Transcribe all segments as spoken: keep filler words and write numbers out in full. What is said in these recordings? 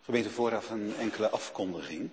Gemeente, vooraf een enkele afkondiging.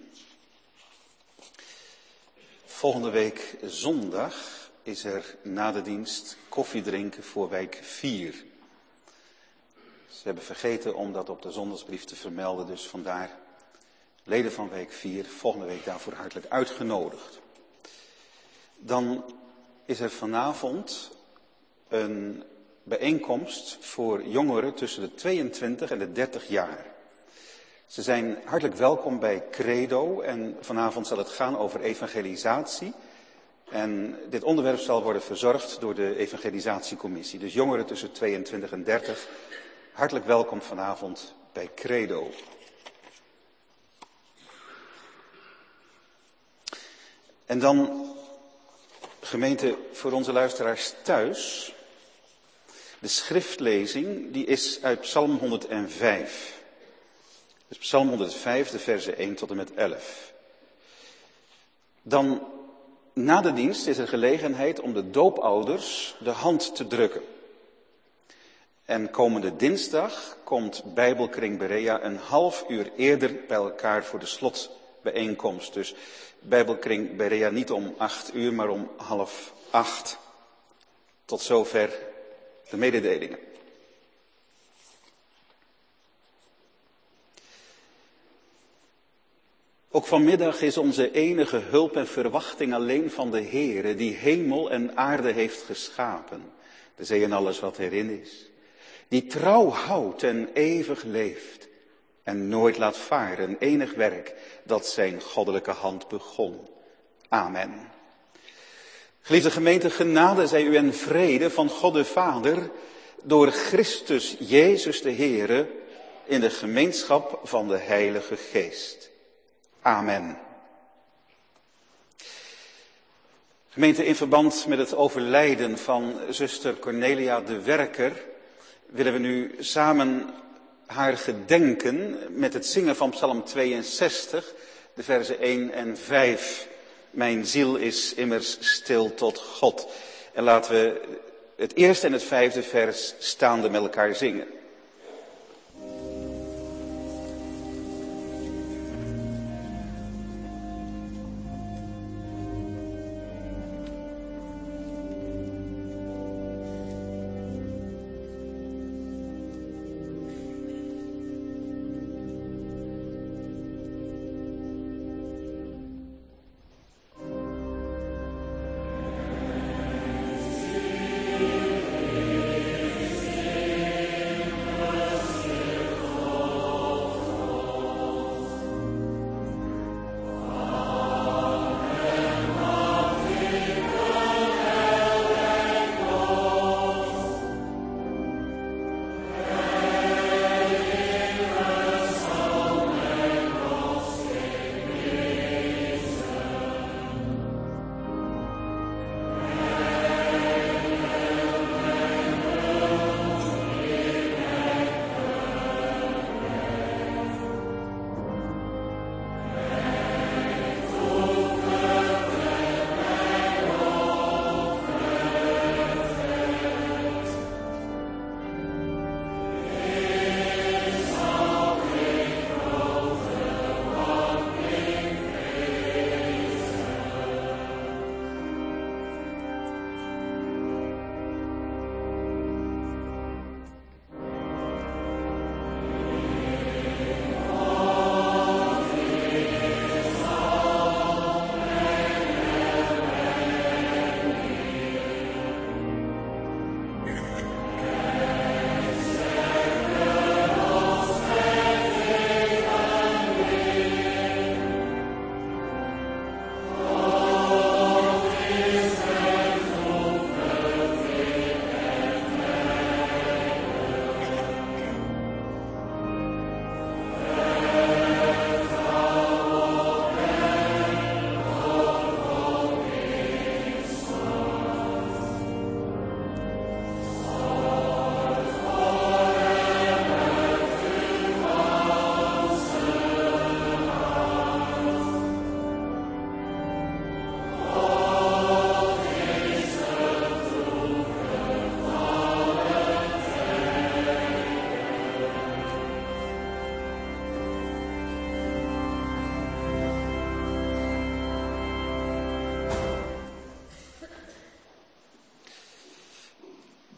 Volgende week zondag is er na de dienst koffiedrinken voor wijk vier. Ze hebben vergeten om dat op de zondagsbrief te vermelden, dus vandaar leden van wijk vier volgende week daarvoor hartelijk uitgenodigd. Dan is er vanavond een bijeenkomst voor jongeren tussen de tweeëntwintig en de dertig jaar. Ze zijn hartelijk welkom bij Credo en vanavond zal het gaan over evangelisatie. En dit onderwerp zal worden verzorgd door de evangelisatiecommissie. Dus jongeren tussen tweeëntwintig en dertig, hartelijk welkom vanavond bij Credo. En dan, gemeente, voor onze luisteraars thuis. De schriftlezing die is uit Psalm honderdvijf. Dus Psalm honderdvijf, de versen één tot en met elf. Dan, na de dienst is er gelegenheid om de doopouders de hand te drukken. En komende dinsdag komt Bijbelkring Berea een half uur eerder bij elkaar voor de slotbijeenkomst. Dus Bijbelkring Berea niet om acht uur, maar om half acht. Tot zover de mededelingen. Ook vanmiddag is onze enige hulp en verwachting alleen van de Heere, die hemel en aarde heeft geschapen, de zee en alles wat erin is, die trouw houdt en eeuwig leeft en nooit laat varen enig werk dat zijn goddelijke hand begon. Amen. Geliefde gemeente, genade zij u en vrede van God de Vader door Christus Jezus de Heere in de gemeenschap van de Heilige Geest. Amen. Gemeente, in verband met het overlijden van zuster Cornelia de Werker willen we nu samen haar gedenken met het zingen van Psalm tweeënzestig, de versen één en vijf. Mijn ziel is immers stil tot God. En laten we het eerste en het vijfde vers staande met elkaar zingen.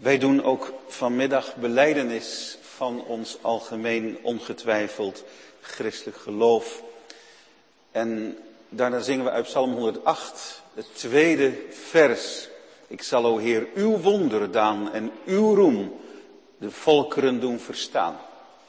Wij doen ook vanmiddag belijdenis van ons algemeen ongetwijfeld christelijk geloof. En daarna zingen we uit Psalm honderdacht, het tweede vers. Ik zal, o Heer, uw wonderdaan en uw roem de volkeren doen verstaan.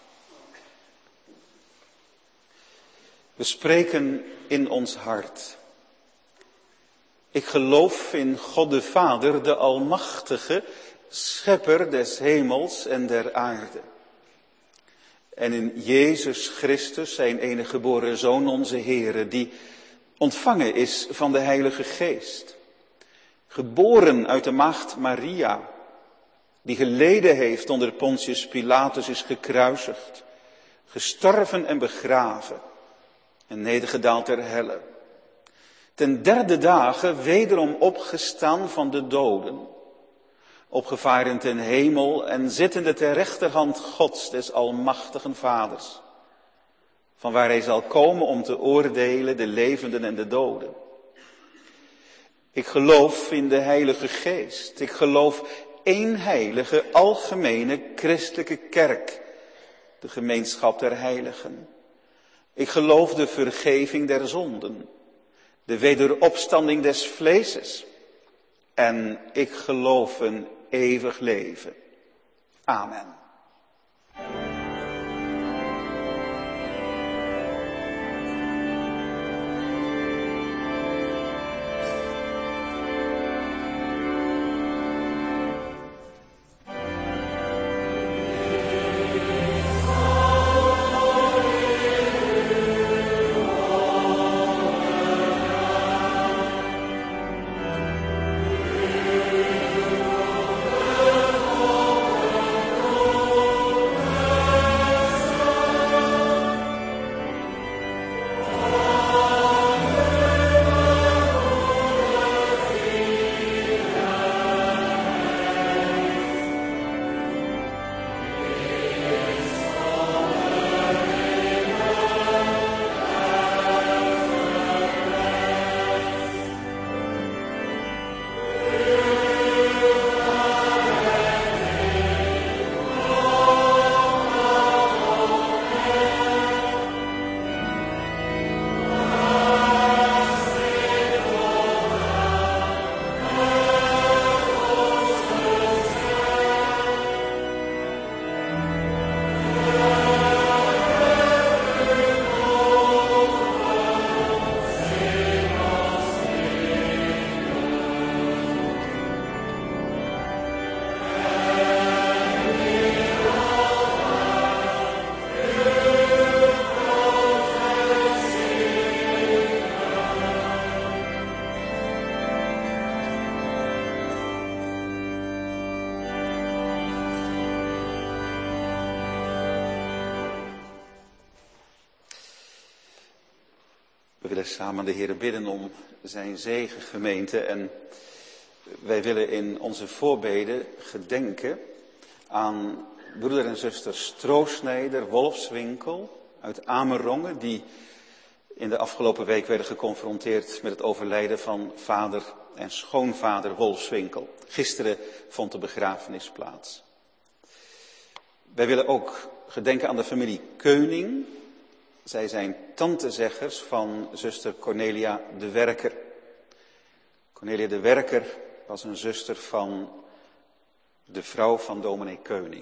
We spreken in ons hart. Ik geloof in God de Vader, de Almachtige, Schepper des hemels en der aarde. En in Jezus Christus, zijn enige geboren Zoon, onze Heere, die ontvangen is van de Heilige Geest. Geboren uit de maagd Maria, die geleden heeft onder Pontius Pilatus, is gekruisigd, gestorven en begraven en nedergedaald ter helle. Ten derde dagen wederom opgestaan van de doden, opgevaren ten hemel en zittende ter rechterhand Gods, des almachtigen Vaders, vanwaar hij zal komen om te oordelen de levenden en de doden. Ik geloof in de Heilige Geest. Ik geloof één heilige, algemene, christelijke kerk, de gemeenschap der heiligen. Ik geloof de vergeving der zonden, de wederopstanding des vleeses. En ik geloof een eeuwig leven. Amen. We willen samen de Heere bidden om zijn zegen, gemeente. En wij willen in onze voorbeden gedenken aan broeder en zuster Stroosnijder Wolfswinkel uit Amerongen, die in de afgelopen week werden geconfronteerd met het overlijden van vader en schoonvader Wolfswinkel. Gisteren vond de begrafenis plaats. Wij willen ook gedenken aan de familie Keuning. Zij zijn tantezeggers van zuster Cornelia de Werker. Cornelia de Werker was een zuster van de vrouw van dominee Keuning.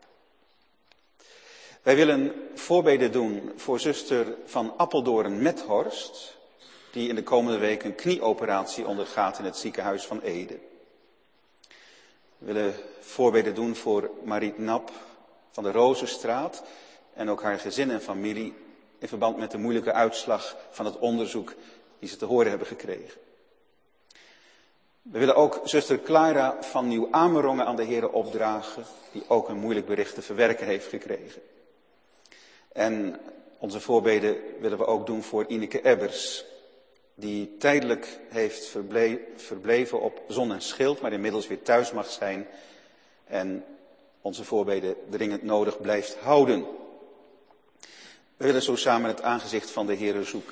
Wij willen voorbeden doen voor zuster van Appeldoorn-Methorst, die in de komende week een knieoperatie ondergaat in het ziekenhuis van Ede. We willen voorbeden doen voor Mariet Nap van de Rozenstraat en ook haar gezin en familie in verband met de moeilijke uitslag van het onderzoek die ze te horen hebben gekregen. We willen ook zuster Clara van Nieuw-Amerongen aan de Heere opdragen, die ook een moeilijk bericht te verwerken heeft gekregen. En onze voorbeden willen we ook doen voor Ineke Ebbers, die tijdelijk heeft verble- verbleven op Zon en Schild, maar inmiddels weer thuis mag zijn en onze voorbeden dringend nodig blijft houden. We willen zo samen het aangezicht van de Heere zoeken.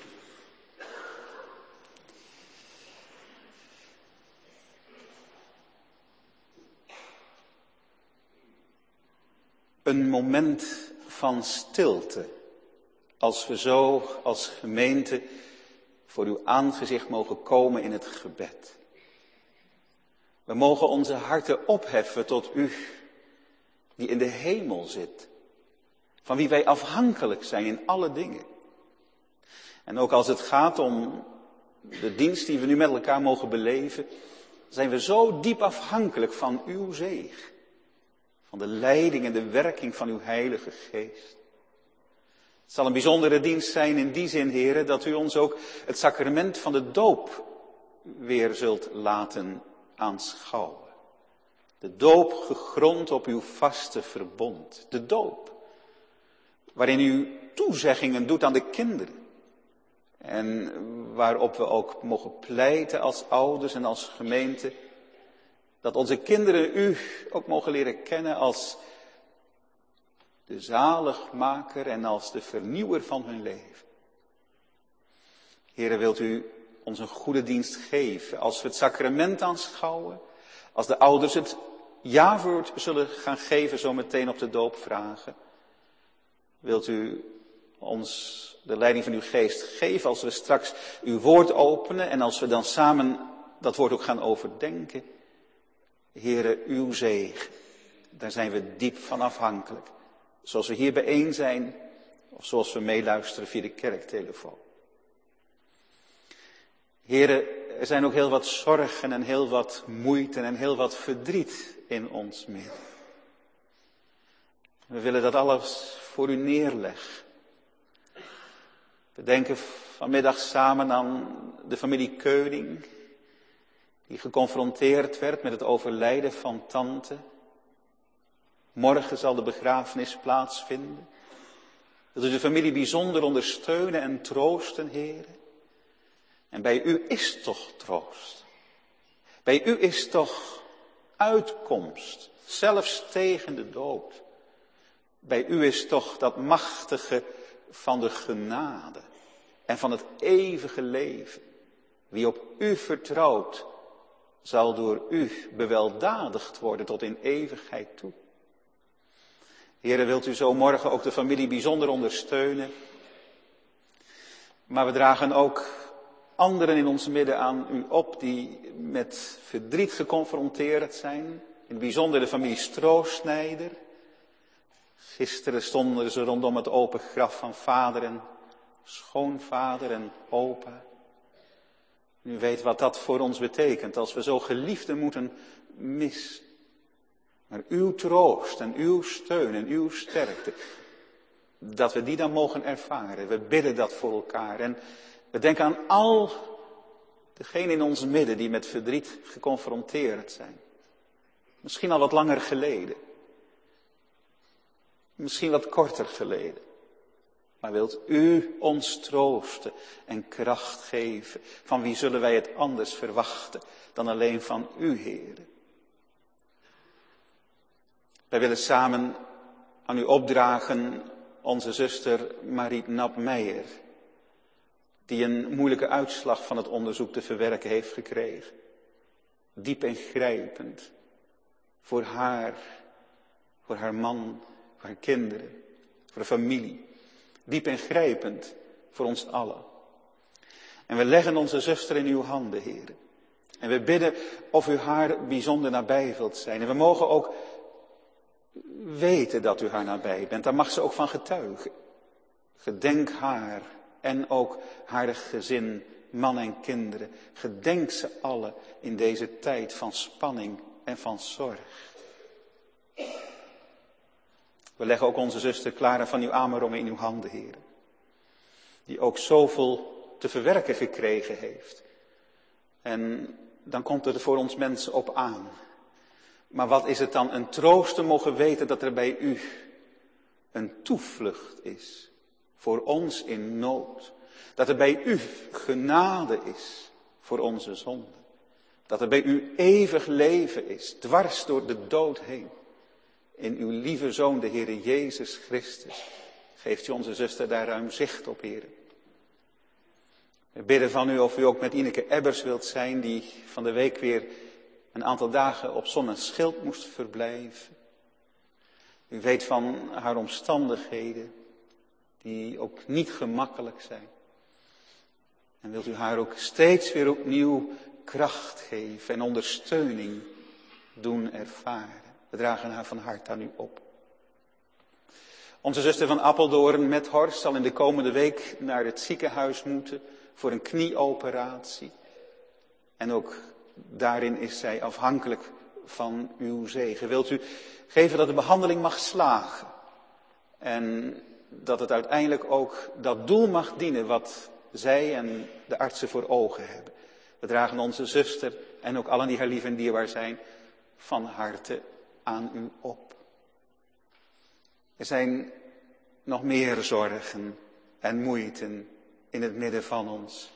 Een moment van stilte, als we zo als gemeente voor uw aangezicht mogen komen in het gebed. We mogen onze harten opheffen tot u, die in de hemel zit, van wie wij afhankelijk zijn in alle dingen. En ook als het gaat om de dienst die we nu met elkaar mogen beleven, zijn we zo diep afhankelijk van uw zegen, van de leiding en de werking van uw Heilige Geest. Het zal een bijzondere dienst zijn in die zin, heren, dat u ons ook het sacrament van de doop weer zult laten aanschouwen. De doop gegrond op uw vaste verbond. De doop, waarin u toezeggingen doet aan de kinderen. En waarop we ook mogen pleiten als ouders en als gemeente. Dat onze kinderen u ook mogen leren kennen als de zaligmaker en als de vernieuwer van hun leven. Heere, wilt u ons een goede dienst geven als we het sacrament aanschouwen. Als de ouders het ja-woord zullen gaan geven zo meteen op de doopvragen. Wilt u ons de leiding van uw geest geven als we straks uw woord openen en als we dan samen dat woord ook gaan overdenken. Heere, uw zegen, daar zijn we diep van afhankelijk. Zoals we hier bijeen zijn of zoals we meeluisteren via de kerktelefoon. Heere, er zijn ook heel wat zorgen en heel wat moeite en heel wat verdriet in ons midden. We willen dat alles voor u neerleggen. We denken vanmiddag samen aan de familie Keuning, die geconfronteerd werd met het overlijden van tante. Morgen zal de begrafenis plaatsvinden. Dat u de familie bijzonder ondersteunen en troosten, heren. En bij u is toch troost. Bij u is toch uitkomst, zelfs tegen de dood. Bij u is toch dat machtige van de genade en van het eeuwige leven. Wie op u vertrouwt, zal door u beweldadigd worden tot in eeuwigheid toe. Heere, wilt u zo morgen ook de familie bijzonder ondersteunen. Maar we dragen ook anderen in ons midden aan u op die met verdriet geconfronteerd zijn. In het bijzonder de familie Stroosnijder. Gisteren stonden ze rondom het open graf van vader en schoonvader en opa. U weet wat dat voor ons betekent als we zo geliefden moeten missen. Maar uw troost en uw steun en uw sterkte, dat we die dan mogen ervaren. We bidden dat voor elkaar. En we denken aan al degenen in ons midden die met verdriet geconfronteerd zijn. Misschien al wat langer geleden. Misschien wat korter geleden. Maar wilt u ons troosten en kracht geven? Van wie zullen wij het anders verwachten dan alleen van u, Heere? Wij willen samen aan u opdragen onze zuster Mariet Nap-Meijer, die een moeilijke uitslag van het onderzoek te verwerken heeft gekregen. Diep ingrijpend voor haar, voor haar man, voor haar kinderen, voor de familie. Diep ingrijpend voor ons allen. En we leggen onze zuster in uw handen, Heer. En we bidden of u haar bijzonder nabij wilt zijn. En we mogen ook weten dat u haar nabij bent. Daar mag ze ook van getuigen. Gedenk haar en ook haar gezin, man en kinderen. Gedenk ze allen in deze tijd van spanning en van zorg. We leggen ook onze zuster Clara van uw Amerongen in uw handen, Heer. Die ook zoveel te verwerken gekregen heeft. En dan komt het er voor ons mensen op aan. Maar wat is het dan een troost te mogen weten dat er bij u een toevlucht is voor ons in nood. Dat er bij u genade is voor onze zonden. Dat er bij u eeuwig leven is, dwars door de dood heen. In uw lieve Zoon, de Heere Jezus Christus. Geeft u onze zuster daar ruim zicht op, Heer. We bidden van u of u ook met Ineke Ebbers wilt zijn, die van de week weer een aantal dagen op Zon en Schild moest verblijven. U weet van haar omstandigheden, die ook niet gemakkelijk zijn. En wilt u haar ook steeds weer opnieuw kracht geven en ondersteuning doen ervaren. We dragen haar van harte aan u op. Onze zuster van Apeldoorn met Horst zal in de komende week naar het ziekenhuis moeten voor een knieoperatie. En ook daarin is zij afhankelijk van uw zegen. Wilt u geven dat de behandeling mag slagen. En dat het uiteindelijk ook dat doel mag dienen wat zij en de artsen voor ogen hebben. We dragen onze zuster en ook allen die haar lief en dierbaar zijn van harte aan u op. Er zijn nog meer zorgen en moeiten in het midden van ons.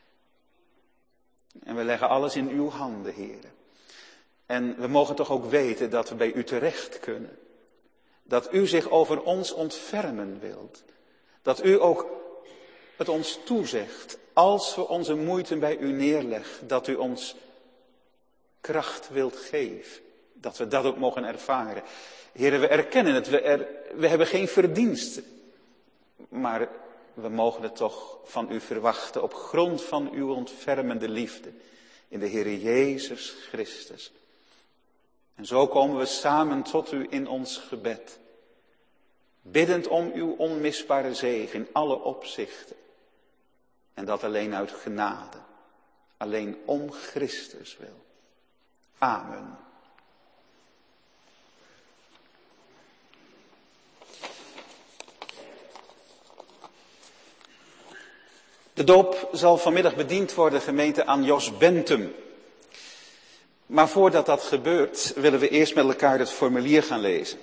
En we leggen alles in uw handen, Heere. En we mogen toch ook weten dat we bij u terecht kunnen. Dat u zich over ons ontfermen wilt. Dat u ook het ons toezegt, als we onze moeite bij u neerleggen, dat u ons kracht wilt geven. Dat we dat ook mogen ervaren. Heren, we erkennen het, we, er, we hebben geen verdiensten. Maar we mogen het toch van u verwachten op grond van uw ontfermende liefde in de Heere Jezus Christus. En zo komen we samen tot u in ons gebed. Biddend om uw onmisbare zegen in alle opzichten. En dat alleen uit genade. Alleen om Christus wil. Amen. De doop zal vanmiddag bediend worden, gemeente, aan Jos Bentum. Maar voordat dat gebeurt, willen we eerst met elkaar het formulier gaan lezen.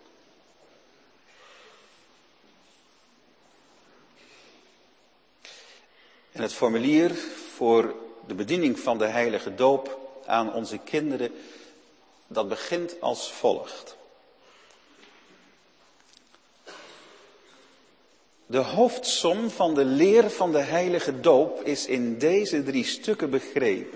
En het formulier voor de bediening van de heilige doop aan onze kinderen, dat begint als volgt. De hoofdsom van de leer van de heilige doop is in deze drie stukken begrepen.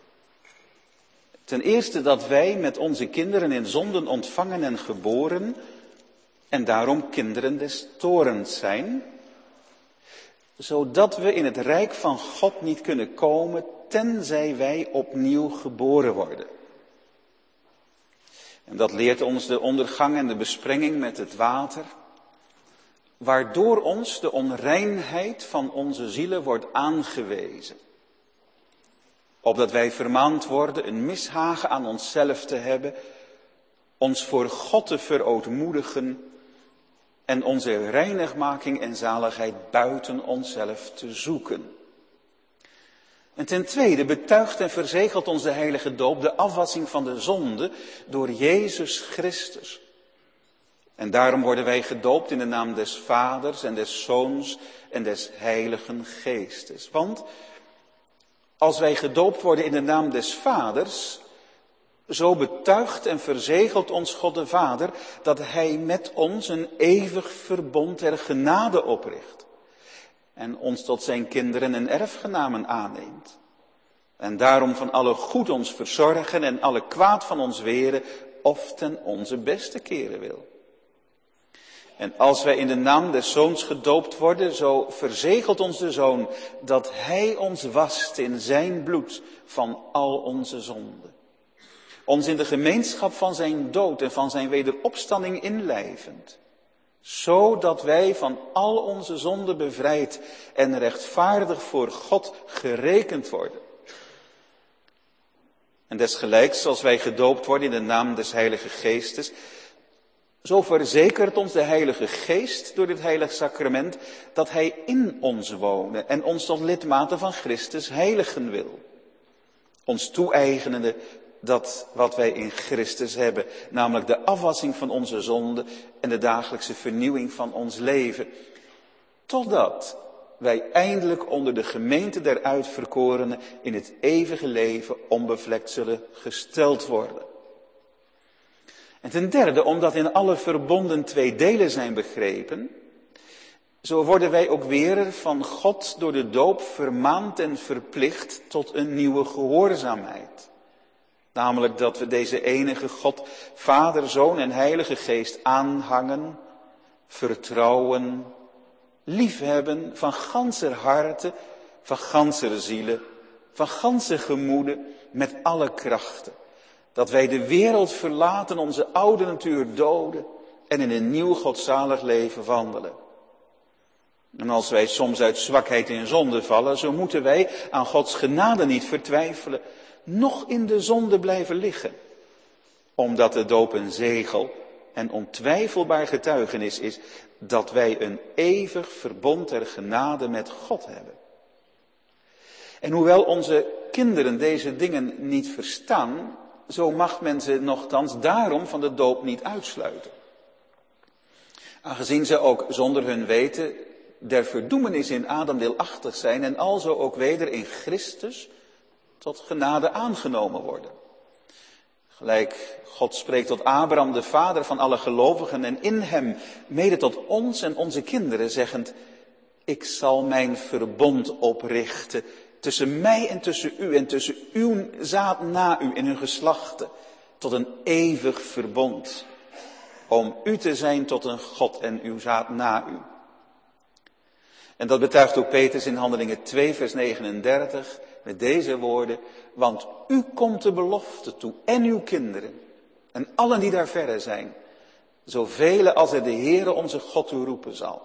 Ten eerste dat wij met onze kinderen in zonden ontvangen en geboren en daarom kinderen des toorns zijn, zodat we in het rijk van God niet kunnen komen tenzij wij opnieuw geboren worden. En dat leert ons de ondergang en de besprenging met het water, waardoor ons de onreinheid van onze zielen wordt aangewezen. Opdat wij vermaand worden een mishagen aan onszelf te hebben, ons voor God te verootmoedigen en onze reinigmaking en zaligheid buiten onszelf te zoeken. En ten tweede betuigt en verzegelt ons de heilige doop de afwassing van de zonde door Jezus Christus. En daarom worden wij gedoopt in de naam des Vaders en des Zoons en des Heiligen Geestes. Want als wij gedoopt worden in de naam des Vaders, zo betuigt en verzegelt ons God de Vader dat Hij met ons een eeuwig verbond der genade opricht. En ons tot zijn kinderen en erfgenamen aanneemt. En daarom van alle goed ons verzorgen en alle kwaad van ons weren of ten onze beste keren wil. En als wij in de naam des Zoons gedoopt worden, zo verzegelt ons de Zoon dat Hij ons wast in zijn bloed van al onze zonden. Ons in de gemeenschap van zijn dood en van zijn wederopstanding inlijvend. Zodat wij van al onze zonden bevrijd en rechtvaardig voor God gerekend worden. En desgelijks, als wij gedoopt worden in de naam des Heilige Geestes, zo verzekert ons de Heilige Geest door dit heilig sacrament dat Hij in ons wonen en ons tot lidmaten van Christus heiligen wil. Ons toe-eigenende dat wat wij in Christus hebben, namelijk de afwassing van onze zonde en de dagelijkse vernieuwing van ons leven. Totdat wij eindelijk onder de gemeente der uitverkorenen in het eeuwige leven onbevlekt zullen gesteld worden. En ten derde, omdat in alle verbonden twee delen zijn begrepen, zo worden wij ook weer van God door de doop vermaand en verplicht tot een nieuwe gehoorzaamheid. Namelijk dat we deze enige God, Vader, Zoon en Heilige Geest aanhangen, vertrouwen, liefhebben van ganser harte, van ganser zielen, van ganse gemoeden, met alle krachten. Dat wij de wereld verlaten, onze oude natuur doden en in een nieuw godzalig leven wandelen. En als wij soms uit zwakheid in zonde vallen, zo moeten wij aan Gods genade niet vertwijfelen, noch in de zonde blijven liggen. Omdat de doop een zegel en ontwijfelbaar getuigenis is dat wij een eeuwig verbond der genade met God hebben. En hoewel onze kinderen deze dingen niet verstaan, zo mag men ze nochtans daarom van de doop niet uitsluiten. Aangezien ze ook zonder hun weten der verdoemenis in Adam deelachtig zijn en alzo ook weder in Christus tot genade aangenomen worden. Gelijk God spreekt tot Abraham, de vader van alle gelovigen, en in hem mede tot ons en onze kinderen, zeggend: ik zal mijn verbond oprichten tussen mij en tussen u en tussen uw zaad na u in hun geslachten, tot een eeuwig verbond, om u te zijn tot een God en uw zaad na u. En dat betuigt ook Petrus in Handelingen twee vers negenendertig met deze woorden: want u komt de belofte toe en uw kinderen en allen die daar verre zijn, zoveel als er de Heere onze God u roepen zal.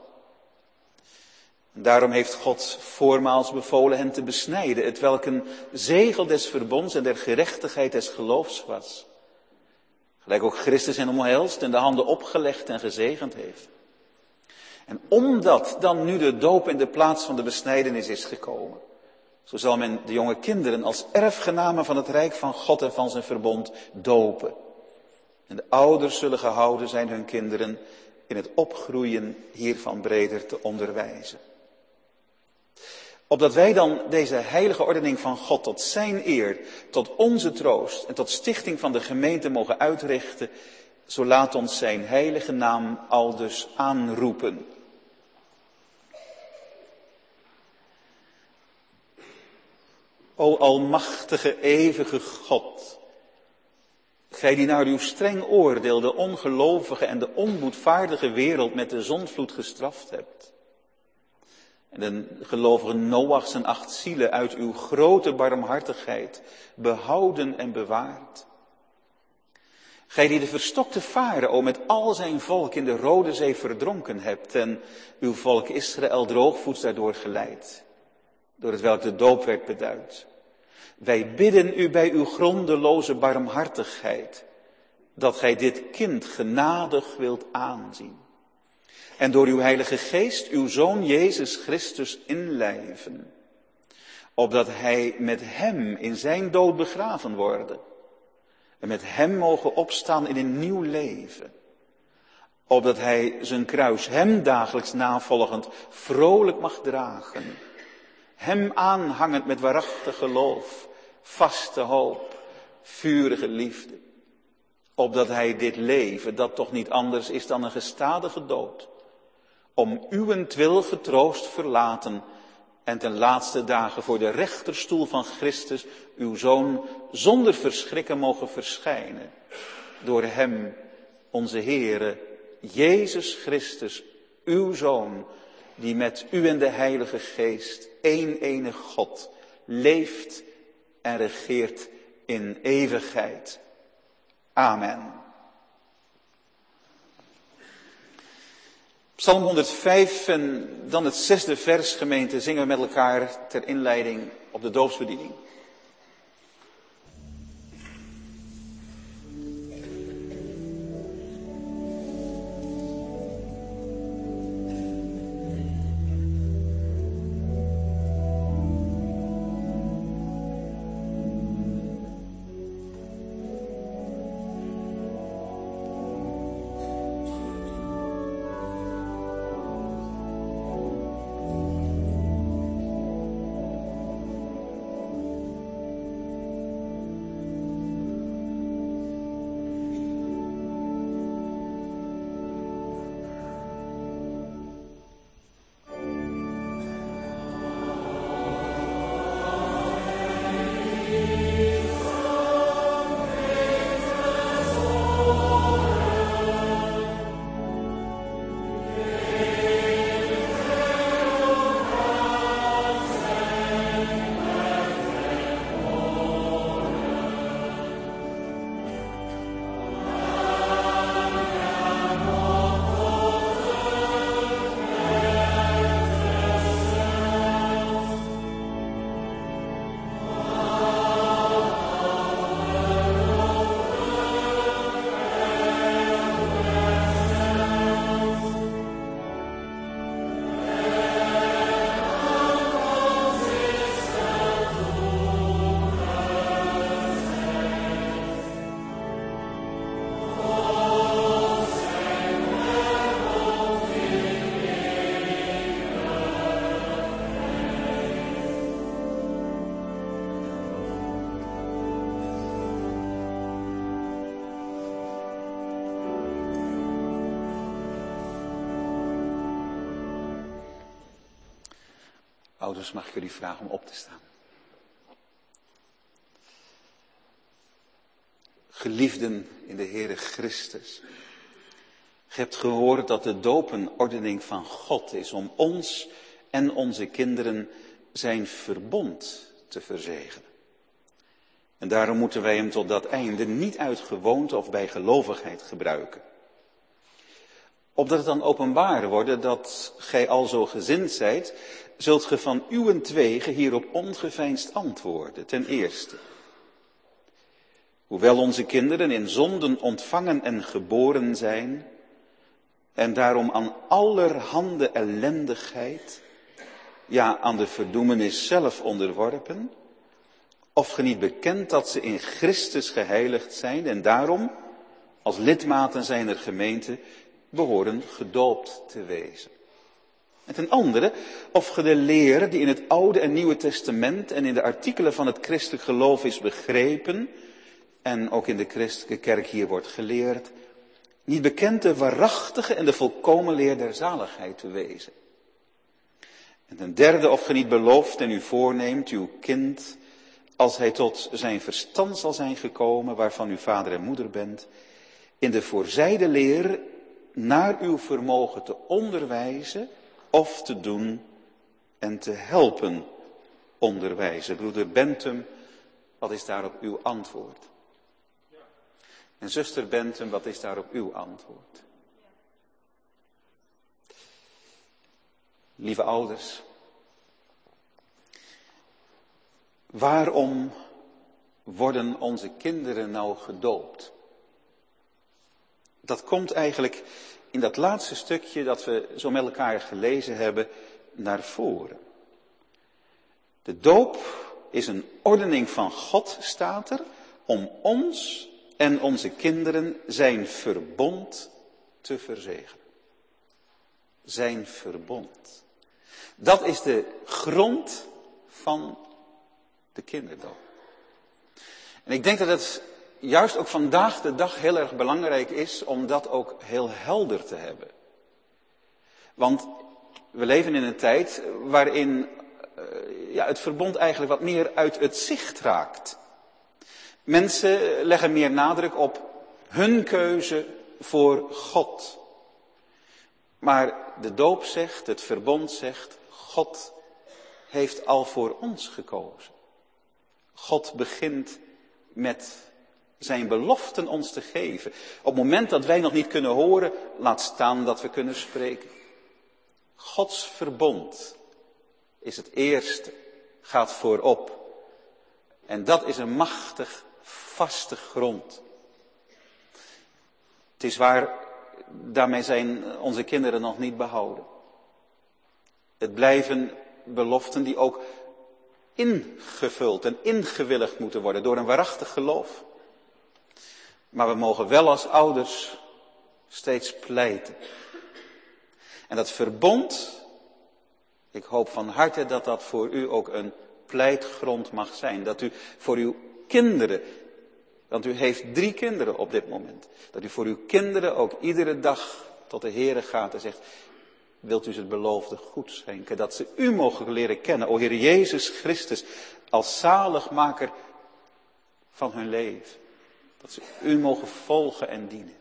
En daarom heeft God voormaals bevolen hen te besnijden, het welk een zegel des verbonds en der gerechtigheid des geloofs was. Gelijk ook Christus hen omhelst en de handen opgelegd en gezegend heeft. En omdat dan nu de doop in de plaats van de besnijdenis is gekomen, zo zal men de jonge kinderen als erfgenamen van het rijk van God en van zijn verbond dopen. En de ouders zullen gehouden zijn hun kinderen in het opgroeien hiervan breder te onderwijzen. Opdat wij dan deze heilige ordening van God tot zijn eer, tot onze troost en tot stichting van de gemeente mogen uitrichten, zo laat ons zijn heilige naam aldus aanroepen. O almachtige, eeuwige God, gij die naar uw streng oordeel de ongelovige en de onboedvaardige wereld met de zondvloed gestraft hebt, en de gelovige Noach zijn acht zielen uit uw grote barmhartigheid behouden en bewaard. Gij die de verstokte Farao met al zijn volk in de Rode Zee verdronken hebt en uw volk Israël droogvoets daardoor geleid, door het welk de doop werd beduid. Wij bidden u bij uw grondeloze barmhartigheid, dat gij dit kind genadig wilt aanzien. En door uw heilige geest uw Zoon Jezus Christus inlijven, opdat hij met hem in zijn dood begraven worden en met hem mogen opstaan in een nieuw leven. Opdat hij zijn kruis hem dagelijks navolgend vrolijk mag dragen, hem aanhangend met waarachtig geloof, vaste hoop, vurige liefde. Opdat hij dit leven, dat toch niet anders is dan een gestadige dood, om uwentwil getroost verlaten en ten laatste dagen voor de rechterstoel van Christus, uw Zoon, zonder verschrikken mogen verschijnen. Door hem, onze Heere, Jezus Christus, uw Zoon, die met u en de Heilige Geest, één enig God, leeft en regeert in eeuwigheid. Amen. Psalm honderdvijf en dan het zesde vers, gemeente, zingen we met elkaar ter inleiding op de doopsbediening. Ouders, mag ik jullie vragen om op te staan. Geliefden in de Heere Christus. Je hebt gehoord dat de doop een ordening van God is om ons en onze kinderen zijn verbond te verzegelen. En daarom moeten wij hem tot dat einde niet uit gewoonte of bij gelovigheid gebruiken. Opdat het dan openbaar wordt dat gij al zo gezind zijt, zult ge van uwentwege hierop ongeveinsd antwoorden. Ten eerste, hoewel onze kinderen in zonden ontvangen en geboren zijn, en daarom aan allerhande ellendigheid, ja aan de verdoemenis zelf onderworpen, of ge niet bekent dat ze in Christus geheiligd zijn en daarom, als lidmaten zijner gemeente, behoren gedoopt te wezen. En ten andere, of ge de leer die in het Oude en Nieuwe Testament en in de artikelen van het christelijk geloof is begrepen, en ook in de christelijke kerk hier wordt geleerd, niet bekend de waarachtige en de volkomen leer der zaligheid te wezen. En ten derde, of ge niet belooft en u voorneemt uw kind, als hij tot zijn verstand zal zijn gekomen, waarvan u vader en moeder bent, in de voorzijde leer naar uw vermogen te onderwijzen of te doen en te helpen onderwijzen. Broeder Bentum, wat is daarop uw antwoord? En zuster Bentum, wat is daarop uw antwoord? Lieve ouders, waarom worden onze kinderen nou gedoopt? Dat komt eigenlijk in dat laatste stukje dat we zo met elkaar gelezen hebben naar voren. De doop is een ordening van God, staat er, om ons en onze kinderen zijn verbond te verzegelen. Zijn verbond. Dat is de grond van de kinderdoop. En ik denk dat het juist ook vandaag de dag heel erg belangrijk is om dat ook heel helder te hebben. Want we leven in een tijd waarin uh, ja, het verbond eigenlijk wat meer uit het zicht raakt. Mensen leggen meer nadruk op hun keuze voor God. Maar de doop zegt, het verbond zegt, God heeft al voor ons gekozen. God begint met zijn beloften ons te geven. Op het moment dat wij nog niet kunnen horen, laat staan dat we kunnen spreken. Gods verbond is het eerste, gaat voorop. En dat is een machtig, vaste grond. Het is waar, daarmee zijn onze kinderen nog niet behouden. Het blijven beloften die ook ingevuld en ingewilligd moeten worden door een waarachtig geloof. Maar we mogen wel als ouders steeds pleiten. En dat verbond, ik hoop van harte dat dat voor u ook een pleitgrond mag zijn. Dat u voor uw kinderen, want u heeft drie kinderen op dit moment. Dat u voor uw kinderen ook iedere dag tot de Heere gaat en zegt, wilt u ze het beloofde goed schenken. Dat ze u mogen leren kennen, o Heer Jezus Christus, als zaligmaker van hun leven. Dat ze u mogen volgen en dienen.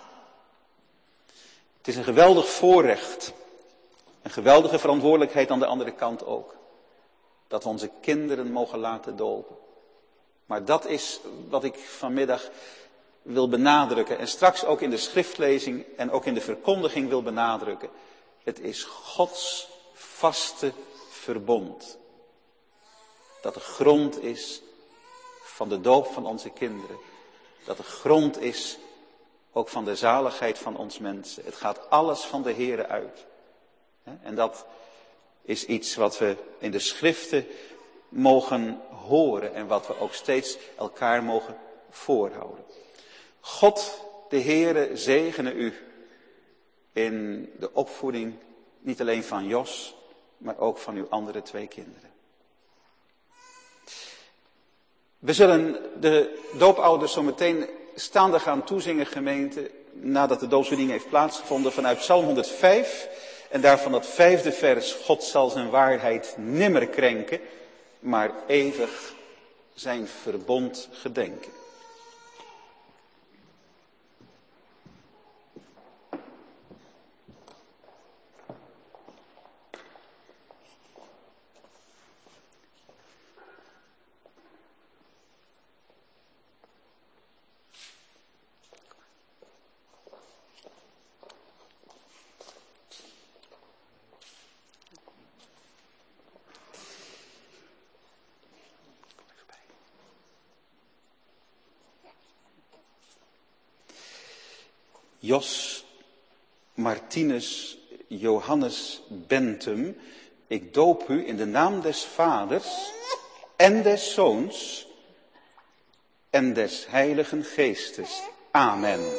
Het is een geweldig voorrecht. Een geweldige verantwoordelijkheid aan de andere kant ook. Dat we onze kinderen mogen laten dopen. Maar dat is wat ik vanmiddag wil benadrukken. En straks ook in de schriftlezing en ook in de verkondiging wil benadrukken. Het is Gods vaste verbond. Dat de grond is van de doop van onze kinderen. Dat de grond is ook van de zaligheid van ons mensen. Het gaat alles van de Heere uit. En dat is iets wat we in de schriften mogen horen en wat we ook steeds elkaar mogen voorhouden. God, de Heere, zegene u in de opvoeding, niet alleen van Jos, maar ook van uw andere twee kinderen. We zullen de doopouders zo meteen staande gaan toezingen, gemeente, nadat de doopsbediening heeft plaatsgevonden vanuit Psalm honderdvijf. En daarvan dat vijfde vers, God zal zijn waarheid nimmer krenken, maar eeuwig zijn verbond gedenken. Jos Martinus Johannes Bentum, ik doop u in de naam des Vaders en des Zoons en des Heiligen Geestes. Amen.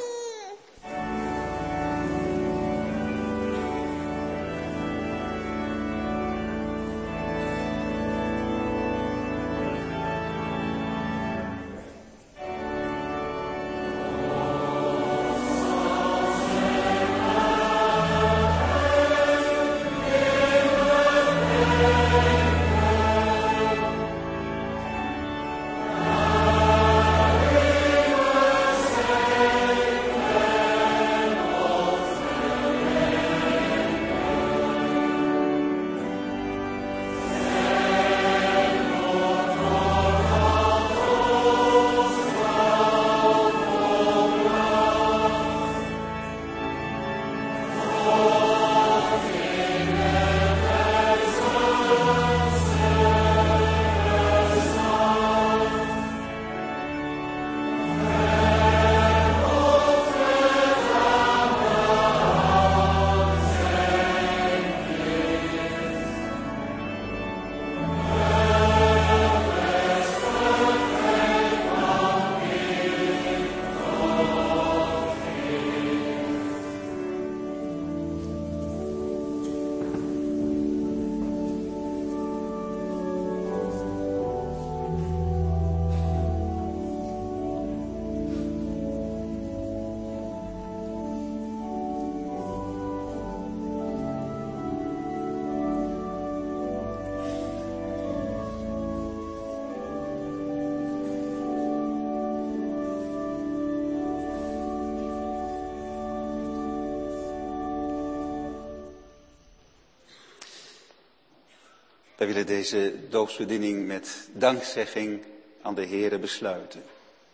Wij willen deze doopsbediening met dankzegging aan de Heere besluiten.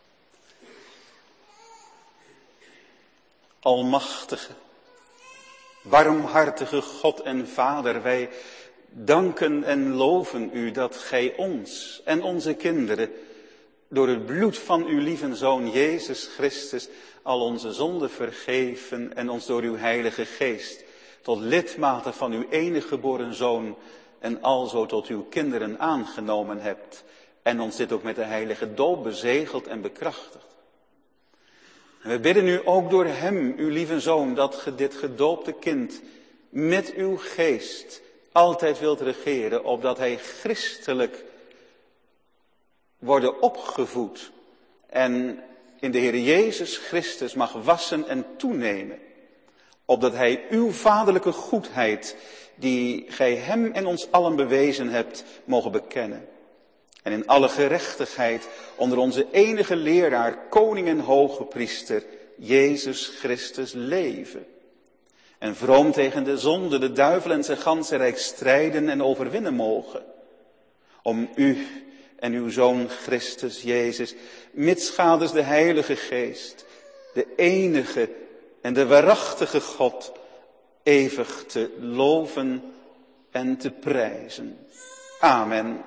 Almachtige, warmhartige God en Vader, wij danken en loven u dat gij ons en onze kinderen door het bloed van uw lieve Zoon Jezus Christus al onze zonden vergeven en ons door uw Heilige Geest tot lidmaten van uw enige geboren Zoon en alzo tot uw kinderen aangenomen hebt en ons dit ook met de heilige doop bezegeld en bekrachtigd. En we bidden u ook door hem, uw lieve Zoon, dat ge dit gedoopte kind met uw geest altijd wilt regeren, opdat hij christelijk worden opgevoed en in de Heer Jezus Christus mag wassen en toenemen, opdat hij uw vaderlijke goedheid, die gij hem en ons allen bewezen hebt, mogen bekennen. En in alle gerechtigheid onder onze enige leraar, koning en hoge priester, Jezus Christus leven. En vroom tegen de zonde, de duivel en zijn ganse rijk strijden en overwinnen mogen. Om u en uw Zoon Christus Jezus, mitsgaders de Heilige Geest, de enige en de waarachtige God, eeuwig te loven en te prijzen. Amen.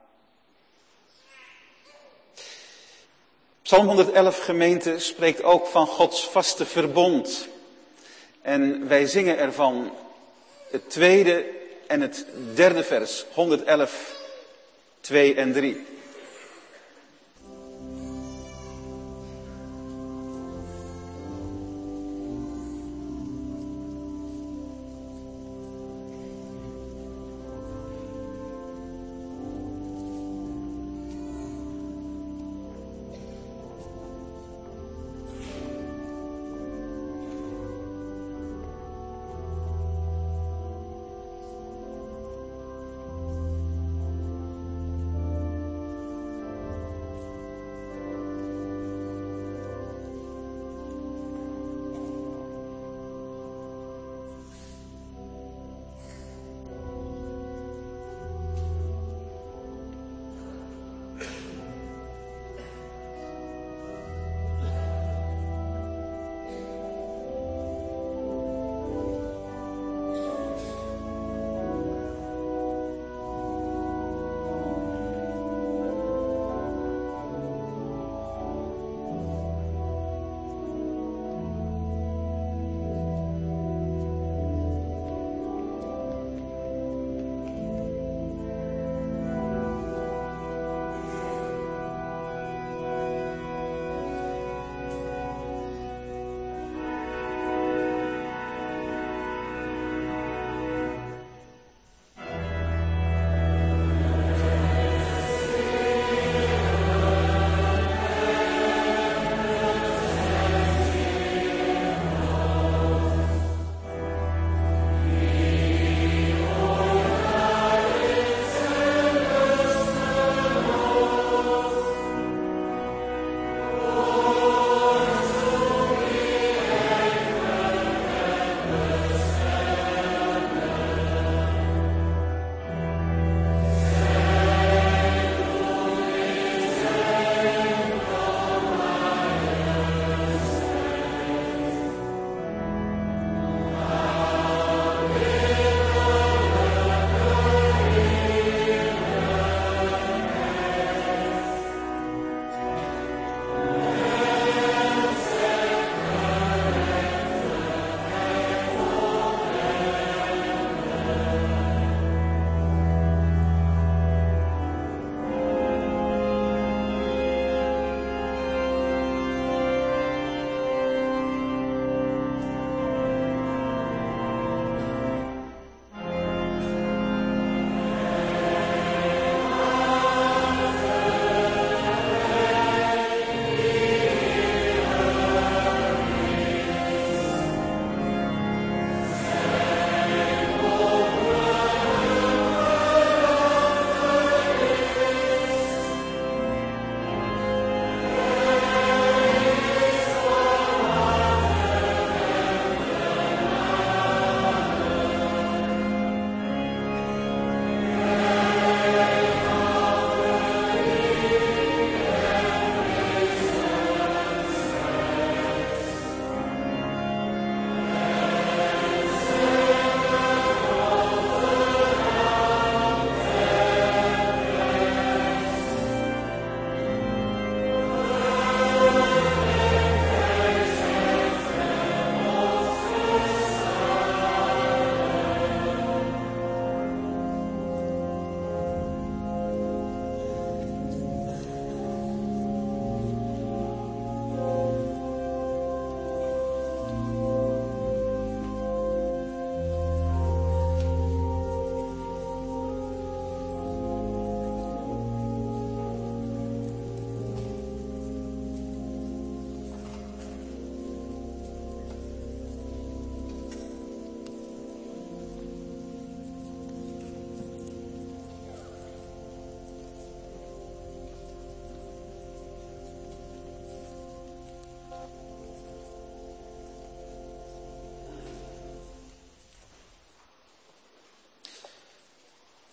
Psalm honderdelf, gemeente, spreekt ook van Gods vaste verbond. En wij zingen ervan het tweede en het derde vers, honderdelf, twee en drie.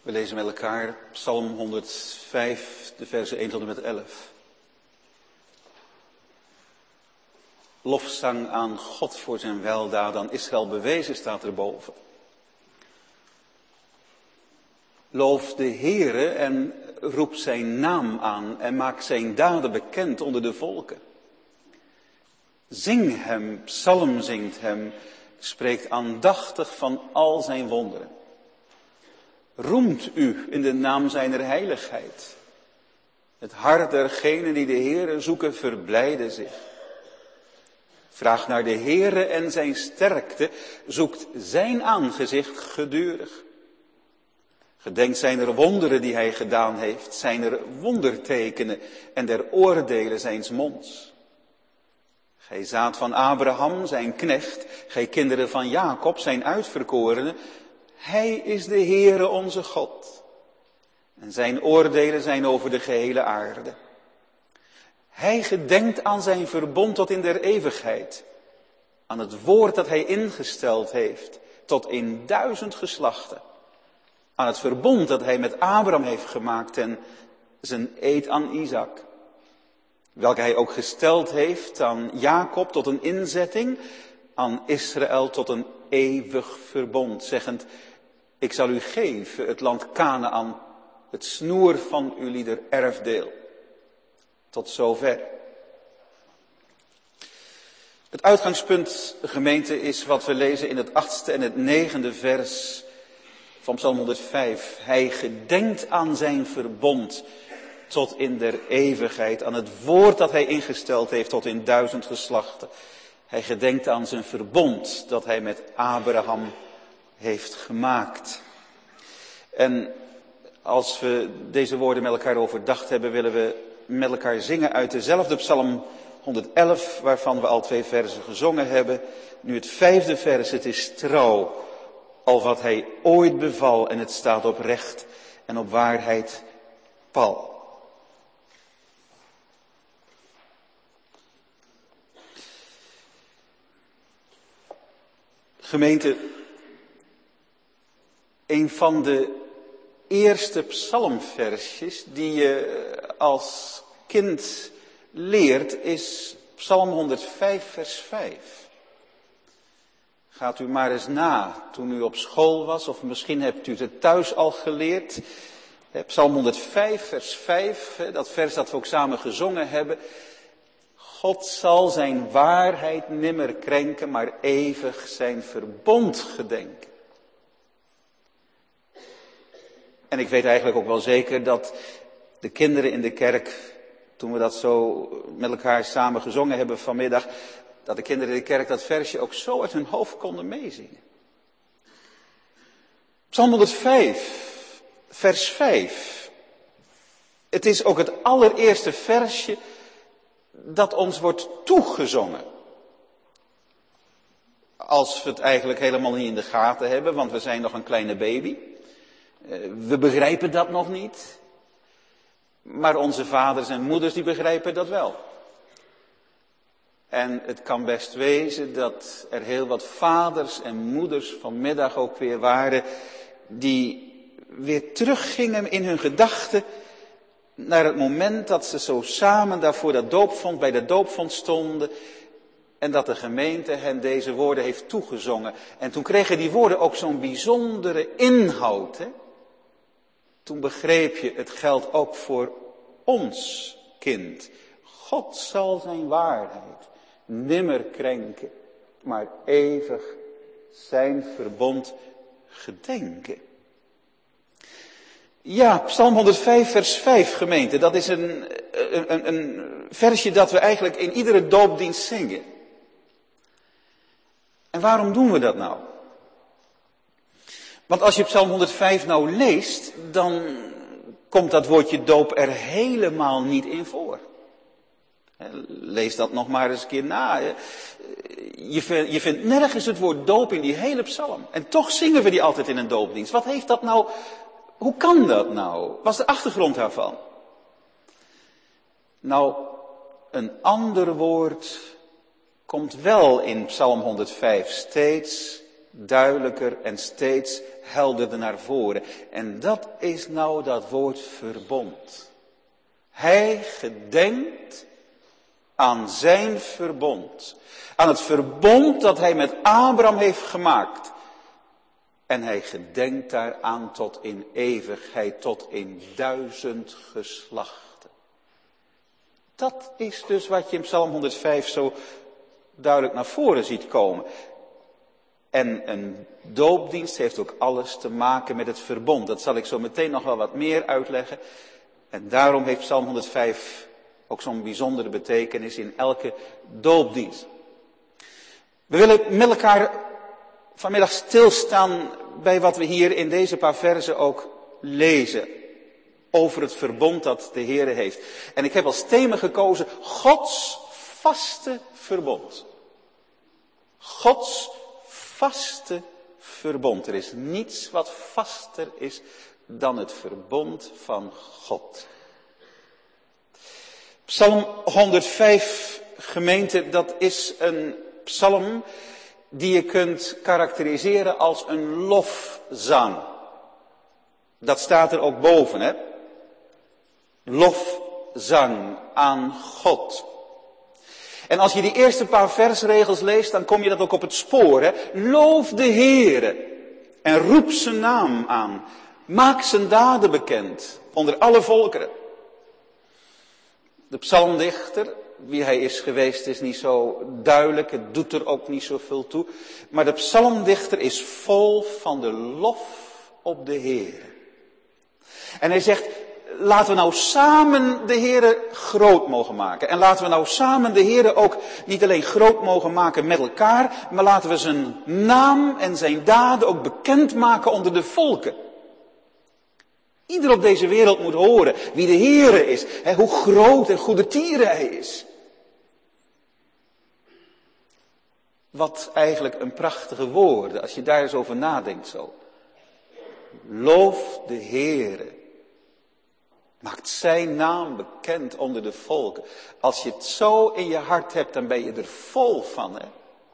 We lezen met elkaar Psalm honderdvijf, de versen één tot en met elf. Lofzang aan God voor zijn weldaad aan Israël bewezen staat erboven. Loof de Heere en roep zijn naam aan en maak zijn daden bekend onder de volken. Zing hem, psalm zingt hem, spreekt aandachtig van al zijn wonderen. Roemt u in de naam zijner heiligheid. Het hart dergenen die de Heere zoeken verblijden zich. Vraag naar de Heere en zijn sterkte, zoekt zijn aangezicht gedurig. Gedenkt zijn er wonderen die hij gedaan heeft, zijn er wondertekenen en der oordelen zijns monds. Gij zaad van Abraham, zijn knecht, gij kinderen van Jacob, zijn uitverkorenen, hij is de Heere onze God. En zijn oordelen zijn over de gehele aarde. Hij gedenkt aan zijn verbond tot in der eeuwigheid, aan het woord dat hij ingesteld heeft, tot in duizend geslachten. Aan het verbond dat hij met Abraham heeft gemaakt en zijn eed aan Isaac. Welke hij ook gesteld heeft aan Jacob tot een inzetting, aan Israël tot een eeuwig verbond. Zeggend, ik zal u geven het land Kanaän, het snoer van uw lieder erfdeel. Tot zover. Het uitgangspunt, gemeente, is wat we lezen in het achtste en het negende vers van Psalm honderdvijf. Hij gedenkt aan zijn verbond tot in der eeuwigheid, aan het woord dat hij ingesteld heeft tot in duizend geslachten. Hij gedenkt aan zijn verbond dat hij met Abraham heeft gemaakt. En als we deze woorden met elkaar overdacht hebben, willen we met elkaar zingen uit dezelfde Psalm honderdelf, waarvan we al twee versen gezongen hebben. Nu het vijfde vers, het is trouw, al wat hij ooit beval en het staat op recht en op waarheid pal. Gemeente, een van de eerste psalmversjes die je als kind leert is Psalm honderdvijf vers vijf. Gaat u maar eens na toen u op school was, of misschien hebt u het thuis al geleerd. Psalm honderdvijf vers vijf, dat vers dat we ook samen gezongen hebben. God zal zijn waarheid nimmer krenken, maar eeuwig zijn verbond gedenken. En ik weet eigenlijk ook wel zeker dat de kinderen in de kerk, toen we dat zo met elkaar samen gezongen hebben vanmiddag, dat de kinderen in de kerk dat versje ook zo uit hun hoofd konden meezingen. Psalm honderdvijf, vers vijf. Het is ook het allereerste versje dat ons wordt toegezongen. Als we het eigenlijk helemaal niet in de gaten hebben, want we zijn nog een kleine baby. We begrijpen dat nog niet. Maar onze vaders en moeders die begrijpen dat wel. En het kan best wezen dat er heel wat vaders en moeders vanmiddag ook weer waren, die weer teruggingen in hun gedachten naar het moment dat ze zo samen daar voor dat doopvond, bij dat doopvond stonden. En dat de gemeente hen deze woorden heeft toegezongen. En toen kregen die woorden ook zo'n bijzondere inhoud. Hè? Toen begreep je, het geldt ook voor ons kind. God zal zijn waarheid nimmer krenken, maar eeuwig zijn verbond gedenken. Ja, Psalm honderdvijf vers vijf, gemeente, dat is een, een, een versje dat we eigenlijk in iedere doopdienst zingen. En waarom doen we dat nou? Want als je Psalm honderdvijf nou leest, dan komt dat woordje doop er helemaal niet in voor. Lees dat nog maar eens een keer na. Je vindt, je vindt nergens het woord doop in die hele psalm. En toch zingen we die altijd in een doopdienst. Wat heeft dat nou, hoe kan dat nou? Wat is de achtergrond daarvan? Nou, een ander woord komt wel in Psalm honderdvijf steeds duidelijker en steeds helderder naar voren. En dat is nou dat woord verbond. Hij gedenkt aan zijn verbond. Aan het verbond dat hij met Abraham heeft gemaakt. En hij gedenkt daaraan tot in eeuwigheid, tot in duizend geslachten. Dat is dus wat je in Psalm honderdvijf zo duidelijk naar voren ziet komen. En een doopdienst heeft ook alles te maken met het verbond. Dat zal ik zo meteen nog wel wat meer uitleggen. En daarom heeft Psalm honderdvijf ook zo'n bijzondere betekenis in elke doopdienst. We willen met elkaar vanmiddag stilstaan bij wat we hier in deze paar verzen ook lezen. Over het verbond dat de Heere heeft. En ik heb als thema gekozen Gods vaste verbond. Gods vaste verbond. Er is niets wat vaster is dan het verbond van God. Psalm honderdvijf, gemeente, dat is een psalm die je kunt karakteriseren als een lofzang. Dat staat er ook boven, hè. Lofzang aan God. En als je die eerste paar versregels leest, dan kom je dat ook op het spoor, hè. Loof de Heere en roep zijn naam aan. Maak zijn daden bekend onder alle volkeren. De psalmdichter, wie hij is geweest, is niet zo duidelijk. Het doet er ook niet zoveel toe. Maar de psalmdichter is vol van de lof op de Heere. En hij zegt, laten we nou samen de Heere groot mogen maken. En laten we nou samen de Heere ook niet alleen groot mogen maken met elkaar, maar laten we zijn naam en zijn daden ook bekend maken onder de volken. Ieder op deze wereld moet horen wie de Heere is. Hè, hoe groot en goedertieren hij is. Wat eigenlijk een prachtige woorden, als je daar eens over nadenkt zo. Loof de Heere. Maakt zijn naam bekend onder de volken. Als je het zo in je hart hebt, dan ben je er vol van, hè.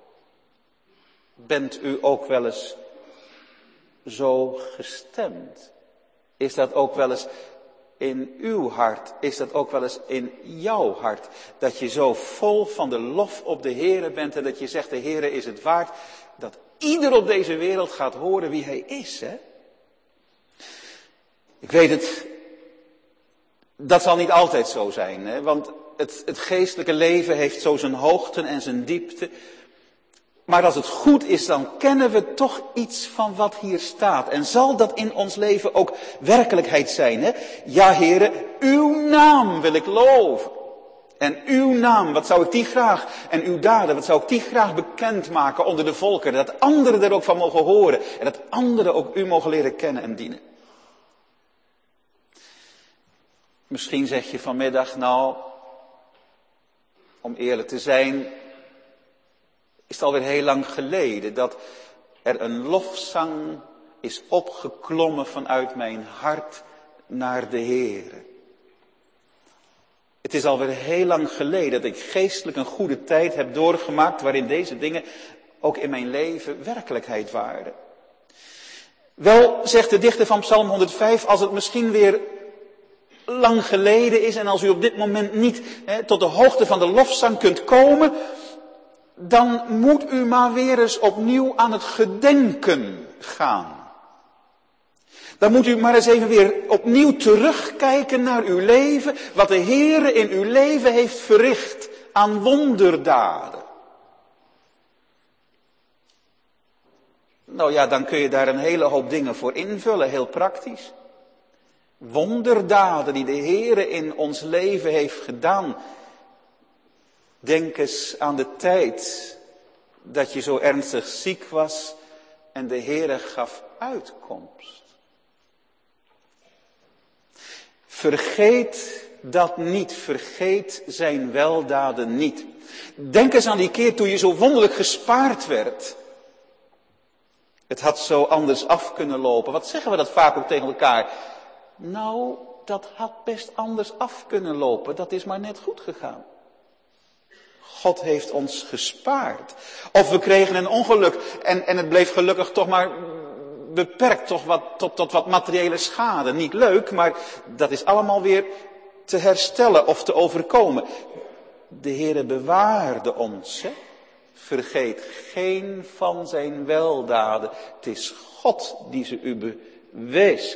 Bent u ook wel eens zo gestemd? Is dat ook wel eens in uw hart? Is dat ook wel eens in jouw hart? Dat je zo vol van de lof op de Heere bent en dat je zegt, de Heere is het waard dat ieder op deze wereld gaat horen wie hij is, hè? Ik weet het, dat zal niet altijd zo zijn, hè? Want het, het geestelijke leven heeft zo zijn hoogten en zijn diepte. Maar als het goed is, dan kennen we toch iets van wat hier staat. En zal dat in ons leven ook werkelijkheid zijn, hè? Ja, Heere, uw naam wil ik loven. En uw naam, wat zou ik die graag, en uw daden, wat zou ik die graag bekendmaken onder de volkeren. Dat anderen er ook van mogen horen. En dat anderen ook u mogen leren kennen en dienen. Misschien zeg je vanmiddag, nou, om eerlijk te zijn, is het alweer heel lang geleden dat er een lofzang is opgeklommen vanuit mijn hart naar de Heere. Het is alweer heel lang geleden dat ik geestelijk een goede tijd heb doorgemaakt waarin deze dingen ook in mijn leven werkelijkheid waren. Wel, zegt de dichter van Psalm honderdvijf, als het misschien weer lang geleden is en als u op dit moment niet hè, tot de hoogte van de lofzang kunt komen, dan moet u maar weer eens opnieuw aan het gedenken gaan. Dan moet u maar eens even weer opnieuw terugkijken naar uw leven, wat de Heere in uw leven heeft verricht aan wonderdaden. Nou ja, dan kun je daar een hele hoop dingen voor invullen, heel praktisch. Wonderdaden die de Heere in ons leven heeft gedaan. Denk eens aan de tijd dat je zo ernstig ziek was en de Heere gaf uitkomst. Vergeet dat niet, vergeet zijn weldaden niet. Denk eens aan die keer toen je zo wonderlijk gespaard werd. Het had zo anders af kunnen lopen. Wat zeggen we dat vaak ook tegen elkaar? Nou, dat had best anders af kunnen lopen, dat is maar net goed gegaan. God heeft ons gespaard. Of we kregen een ongeluk en, en het bleef gelukkig toch maar beperkt toch wat, tot, tot wat materiële schade. Niet leuk, maar dat is allemaal weer te herstellen of te overkomen. De Heere bewaarde ons. Hè? Vergeet geen van zijn weldaden. Het is God die ze u bewees.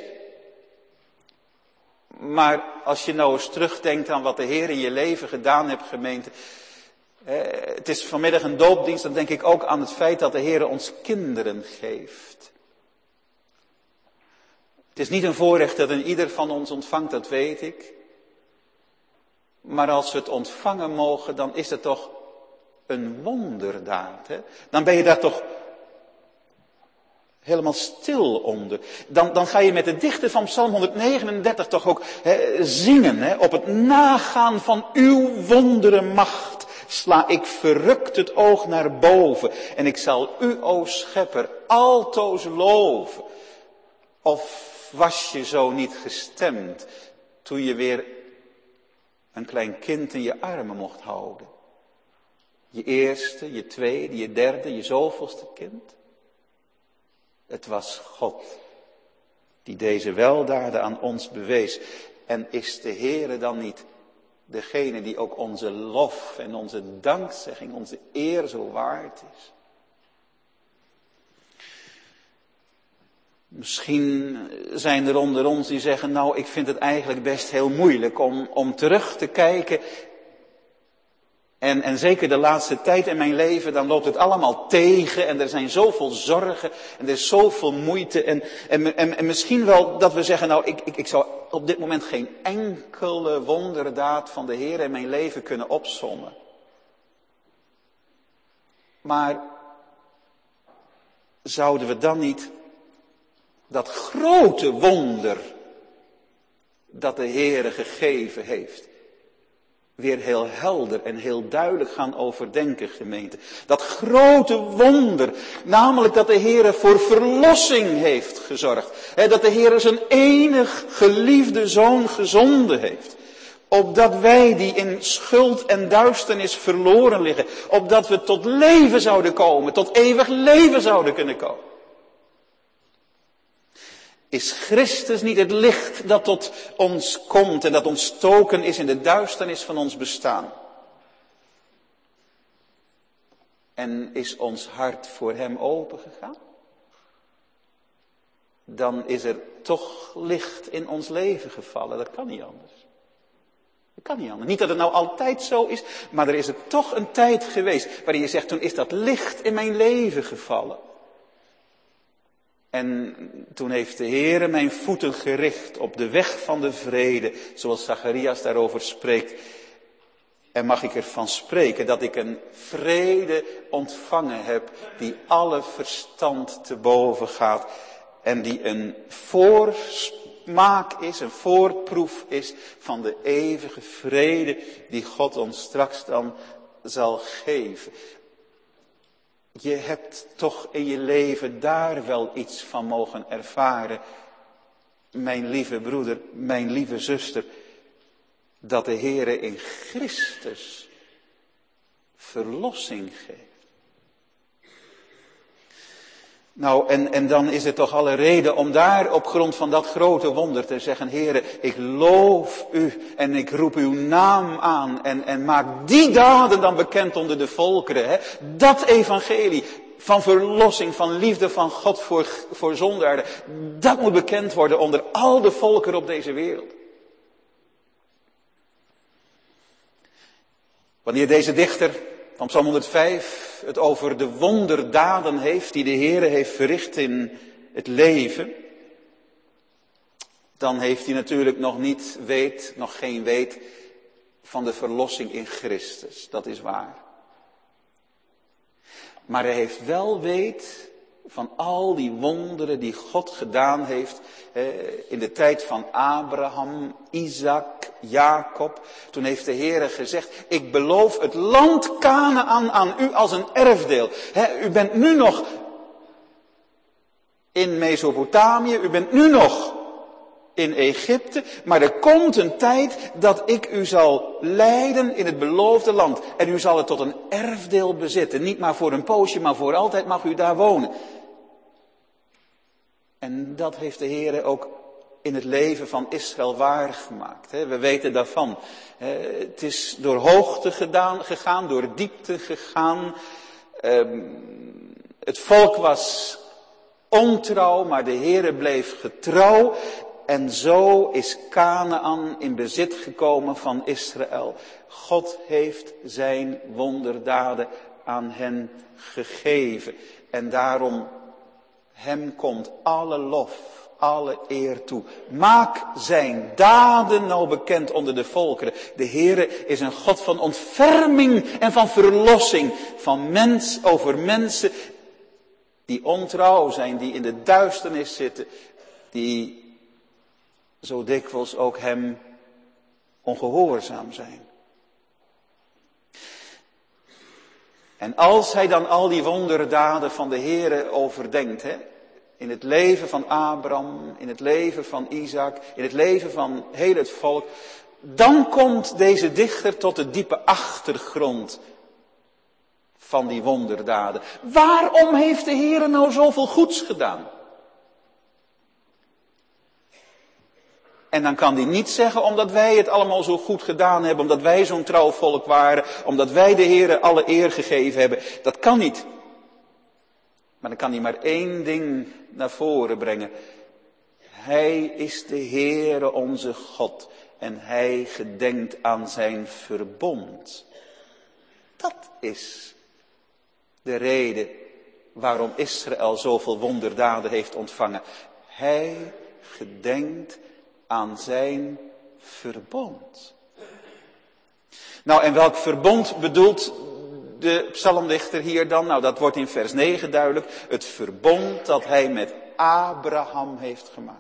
Maar als je nou eens terugdenkt aan wat de Heer in je leven gedaan hebt, gemeente. Eh, het is vanmiddag een doopdienst, dan denk ik ook aan het feit dat de Heer ons kinderen geeft. Het is niet een voorrecht dat een ieder van ons ontvangt, dat weet ik. Maar als we het ontvangen mogen, dan is het toch een wonderdaad. Hè? Dan ben je daar toch helemaal stil onder. Dan, dan ga je met de dichter van Psalm honderdnegenendertig toch ook hè, zingen. Hè? Op het nagaan van uw wondere macht sla ik verrukt het oog naar boven. En ik zal u, o schepper, altoos loven. Of was je zo niet gestemd toen je weer een klein kind in je armen mocht houden? Je eerste, je tweede, je derde, je zoveelste kind. Het was God die deze weldaden aan ons bewees. En is de Heere dan niet degene die ook onze lof en onze dankzegging, onze eer zo waard is? Misschien zijn er onder ons die zeggen, nou, ik vind het eigenlijk best heel moeilijk om, om terug te kijken. En, en zeker de laatste tijd in mijn leven, dan loopt het allemaal tegen en er zijn zoveel zorgen en er is zoveel moeite. En, en, en, en misschien wel dat we zeggen, nou, ik, ik, ik zou op dit moment geen enkele wonderdaad van de Heer in mijn leven kunnen opsommen. Maar zouden we dan niet dat grote wonder dat de Heere gegeven heeft weer heel helder en heel duidelijk gaan overdenken, gemeente. Dat grote wonder, namelijk dat de Heere voor verlossing heeft gezorgd. He, dat de Heere zijn enig geliefde Zoon gezonden heeft. Opdat wij die in schuld en duisternis verloren liggen, opdat we tot leven zouden komen, tot eeuwig leven zouden kunnen komen. Is Christus niet het licht dat tot ons komt en dat ontstoken is in de duisternis van ons bestaan? En is ons hart voor hem opengegaan? Dan is er toch licht in ons leven gevallen. Dat kan niet anders. Dat kan niet anders. Niet dat het nou altijd zo is, maar er is er toch een tijd geweest waarin je zegt, toen is dat licht in mijn leven gevallen. En toen heeft de Heere mijn voeten gericht op de weg van de vrede, zoals Zacharias daarover spreekt. En mag ik ervan spreken dat ik een vrede ontvangen heb die alle verstand te boven gaat. En die een voorsmaak is, een voorproef is van de eeuwige vrede die God ons straks dan zal geven. Je hebt toch in je leven daar wel iets van mogen ervaren, mijn lieve broeder, mijn lieve zuster, dat de Heere in Christus verlossing geeft. Nou, en, en dan is er toch alle reden om daar op grond van dat grote wonder te zeggen, Heere, ik loof u en ik roep uw naam aan en, en maak die daden dan bekend onder de volkeren. Hè? Dat evangelie van verlossing, van liefde van God voor, voor zondaren, dat moet bekend worden onder al de volkeren op deze wereld. Wanneer deze dichter van Psalm honderdvijf het over de wonderdaden heeft die de Heere heeft verricht in het leven, dan heeft hij natuurlijk nog niet weet, nog geen weet van de verlossing in Christus. Dat is waar. Maar hij heeft wel weet van al die wonderen die God gedaan heeft in de tijd van Abraham, Isaac, Jacob. Toen heeft de Heere gezegd, ik beloof het land Kanaän aan u als een erfdeel. U bent nu nog in Mesopotamië, u bent nu nog in Egypte, maar er komt een tijd dat ik u zal leiden in het beloofde land. En u zal het tot een erfdeel bezitten. Niet maar voor een poosje, maar voor altijd mag u daar wonen. En dat heeft de Heer ook in het leven van Israël waargemaakt. We weten daarvan. Het is door hoogte gedaan, gegaan, door diepte gegaan. Het volk was ontrouw, maar de Heer bleef getrouw. En zo is Kanaän in bezit gekomen van Israël. God heeft zijn wonderdaden aan hen gegeven. En daarom, hem komt alle lof, alle eer toe. Maak zijn daden nou bekend onder de volkeren. De Heere is een God van ontferming en van verlossing. Van mens over mensen die ontrouw zijn, die in de duisternis zitten. Die zo dikwijls ook hem ongehoorzaam zijn. En als hij dan al die wonderdaden van de Heere overdenkt, hè, in het leven van Abraham, in het leven van Isaac, in het leven van heel het volk, dan komt deze dichter tot de diepe achtergrond van die wonderdaden. Waarom heeft de Heere nou zoveel goeds gedaan? En dan kan hij niet zeggen omdat wij het allemaal zo goed gedaan hebben, omdat wij zo'n trouw volk waren, omdat wij de Heere alle eer gegeven hebben. Dat kan niet. Maar dan kan hij maar één ding naar voren brengen. Hij is de Heere onze God en hij gedenkt aan zijn verbond. Dat is de reden waarom Israël zoveel wonderdaden heeft ontvangen. Hij gedenkt aan zijn verbond. Nou, en welk verbond bedoelt de psalmdichter hier dan? Nou, dat wordt in vers negen duidelijk. Het verbond dat hij met Abraham heeft gemaakt.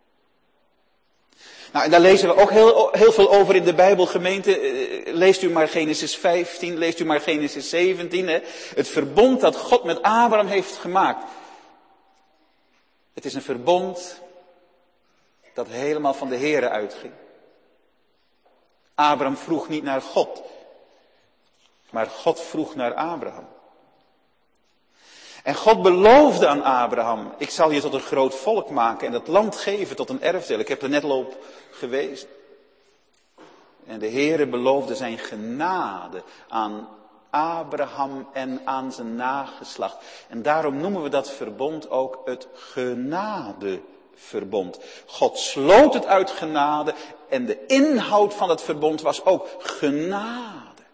Nou, en daar lezen we ook heel, heel veel over in de Bijbelgemeente. Leest u maar Genesis vijftien, leest u maar Genesis zeventien. Hè? Het verbond dat God met Abraham heeft gemaakt. Het is een verbond dat helemaal van de Heere uitging. Abraham vroeg niet naar God, maar God vroeg naar Abraham. En God beloofde aan Abraham, ik zal je tot een groot volk maken en dat land geven tot een erfdeel. Ik heb er net al op gewezen. En de Heere beloofde zijn genade aan Abraham en aan zijn nageslacht. En daarom noemen we dat verbond ook het genadeverbond. God sloot het uit genade en de inhoud van het verbond was ook genade.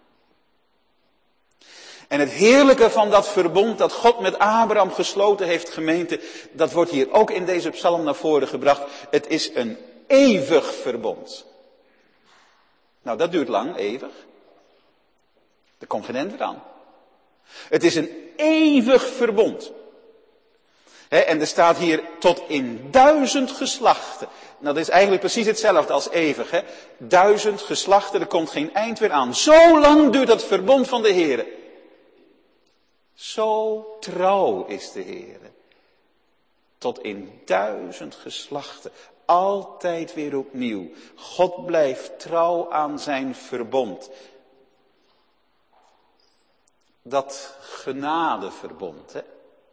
En het heerlijke van dat verbond dat God met Abraham gesloten heeft, gemeente, dat wordt hier ook in deze psalm naar voren gebracht. Het is een eeuwig verbond. Nou, dat duurt lang, eeuwig. Er komt geen eind aan. Het is een eeuwig verbond. He, en er staat hier tot in duizend geslachten. Nou, dat is eigenlijk precies hetzelfde als eeuwig. He. Duizend geslachten, er komt geen eind weer aan. Zo lang duurt dat verbond van de Heere. Zo trouw is de Heere. Tot in duizend geslachten. Altijd weer opnieuw. God blijft trouw aan zijn verbond. Dat genadeverbond, hè?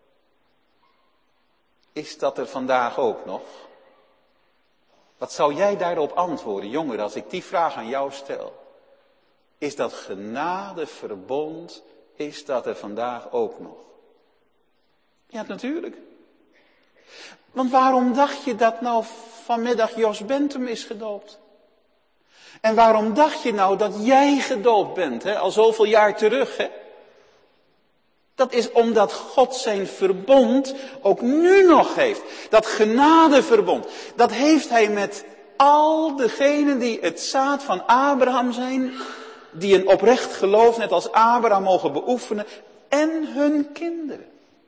Is dat er vandaag ook nog? Wat zou jij daarop antwoorden, jonger, als ik die vraag aan jou stel? Is dat genadeverbond, is dat er vandaag ook nog? Ja, natuurlijk. Want waarom dacht je dat nou vanmiddag Jos Bentum is gedoopt? En waarom dacht je nou dat jij gedoopt bent, hè? Al zoveel jaar terug, hè? Dat is omdat God zijn verbond ook nu nog heeft. Dat genadeverbond. Dat heeft hij met al degenen die het zaad van Abraham zijn. Die een oprecht geloof net als Abraham mogen beoefenen. En hun kinderen.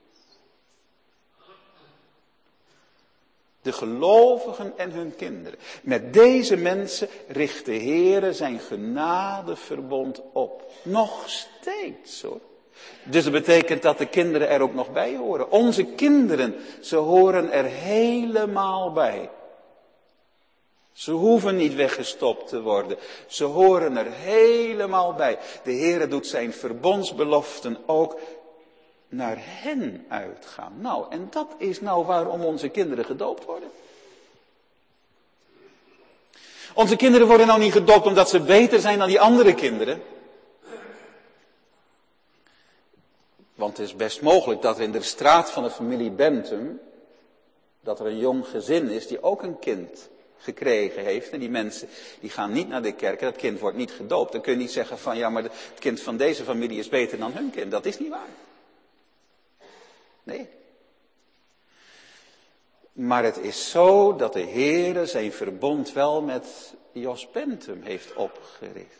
De gelovigen en hun kinderen. Met deze mensen richt de Heere zijn genadeverbond op. Nog steeds hoor. Dus dat betekent dat de kinderen er ook nog bij horen. Onze kinderen, ze horen er helemaal bij. Ze hoeven niet weggestopt te worden. Ze horen er helemaal bij. De Heere doet zijn verbondsbeloften ook naar hen uitgaan. Nou, en dat is nou waarom onze kinderen gedoopt worden. Onze kinderen worden nou niet gedoopt omdat ze beter zijn dan die andere kinderen. Want het is best mogelijk dat er in de straat van de familie Bentum, dat er een jong gezin is die ook een kind gekregen heeft. En die mensen die gaan niet naar de kerk en dat kind wordt niet gedoopt. Dan kun je niet zeggen van ja, maar het kind van deze familie is beter dan hun kind. Dat is niet waar. Nee. Maar het is zo dat de Heere zijn verbond wel met Jos Bentum heeft opgericht.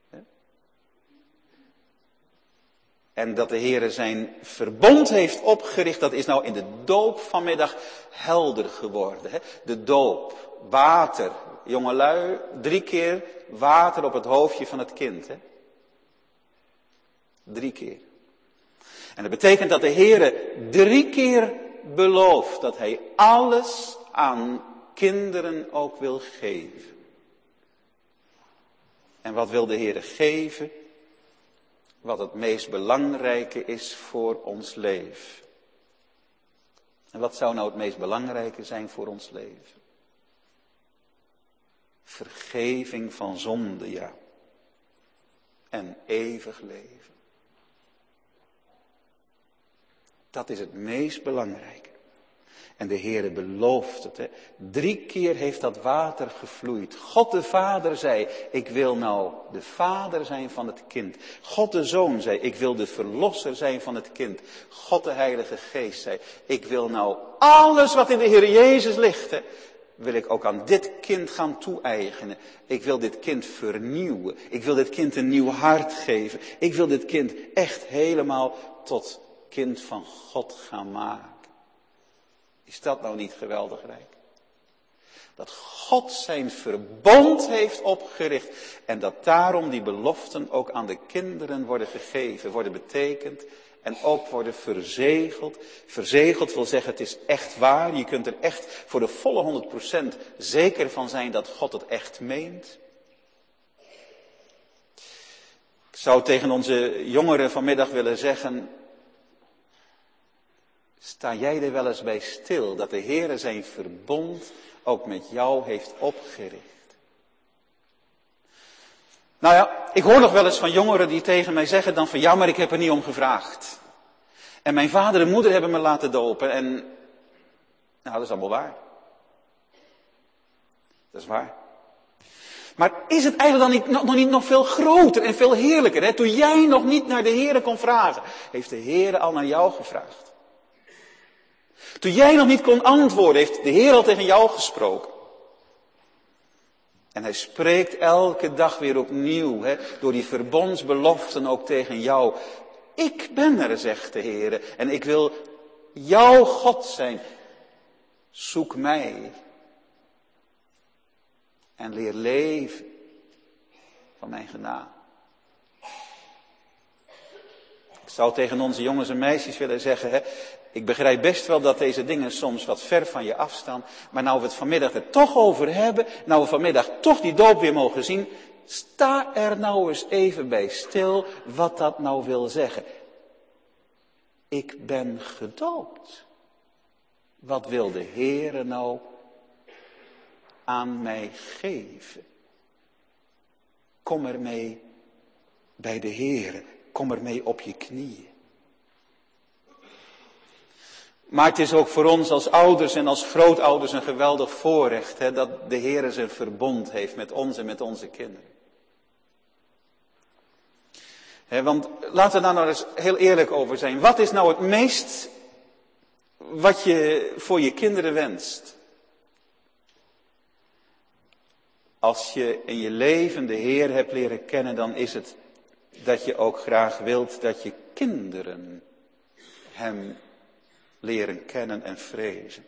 En dat de Heere zijn verbond heeft opgericht, dat is nou in de doop vanmiddag helder geworden. Hè? De doop, water, jongelui, drie keer water op het hoofdje van het kind. Hè? Drie keer. En dat betekent dat de Heere drie keer belooft dat hij alles aan kinderen ook wil geven. En wat wil de Heere geven? Wat het meest belangrijke is voor ons leven. En wat zou nou het meest belangrijke zijn voor ons leven? Vergeving van zonde, ja. En eeuwig leven. Dat is het meest belangrijke. En de Heere belooft het. Hè. Drie keer heeft dat water gevloeid. God de Vader zei, ik wil nou de vader zijn van het kind. God de Zoon zei, ik wil de verlosser zijn van het kind. God de Heilige Geest zei, ik wil nou alles wat in de Heer Jezus ligt, hè, wil ik ook aan dit kind gaan toe-eigenen. Ik wil dit kind vernieuwen. Ik wil dit kind een nieuw hart geven. Ik wil dit kind echt helemaal tot kind van God gaan maken. Is dat nou niet geweldig rijk? Dat God zijn verbond heeft opgericht en dat daarom die beloften ook aan de kinderen worden gegeven, worden betekend en ook worden verzegeld. Verzegeld wil zeggen het is echt waar, je kunt er echt voor de volle honderd procent zeker van zijn dat God het echt meent. Ik zou tegen onze jongeren vanmiddag willen zeggen, sta jij er wel eens bij stil dat de Heere zijn verbond ook met jou heeft opgericht? Nou ja, ik hoor nog wel eens van jongeren die tegen mij zeggen dan van ja, maar ik heb er niet om gevraagd. En mijn vader en moeder hebben me laten dopen en nou, dat is allemaal waar. Dat is waar. Maar is het eigenlijk dan niet, nog, nog niet nog veel groter en veel heerlijker? Hè? Toen jij nog niet naar de Heere kon vragen, heeft de Heere al naar jou gevraagd. Toen jij nog niet kon antwoorden, heeft de Heer al tegen jou gesproken. En hij spreekt elke dag weer opnieuw, hè, door die verbondsbeloften ook tegen jou. Ik ben er, zegt de Heer, en ik wil jouw God zijn. Zoek mij. En leer leven van mijn genade. Ik zou tegen onze jongens en meisjes willen zeggen, hè, ik begrijp best wel dat deze dingen soms wat ver van je afstaan. Maar nou we het vanmiddag er toch over hebben. Nou we vanmiddag toch die doop weer mogen zien. Sta er nou eens even bij stil wat dat nou wil zeggen. Ik ben gedoopt. Wat wil de Heere nou aan mij geven? Kom ermee bij de Heere. Kom ermee op je knieën. Maar het is ook voor ons als ouders en als grootouders een geweldig voorrecht, hè, dat de Heere zijn verbond heeft met ons en met onze kinderen. Hè, want laten we daar nou eens heel eerlijk over zijn. Wat is nou het meest wat je voor je kinderen wenst? Als je in je leven de Heer hebt leren kennen, dan is het dat je ook graag wilt dat je kinderen hem leren kennen en vrezen.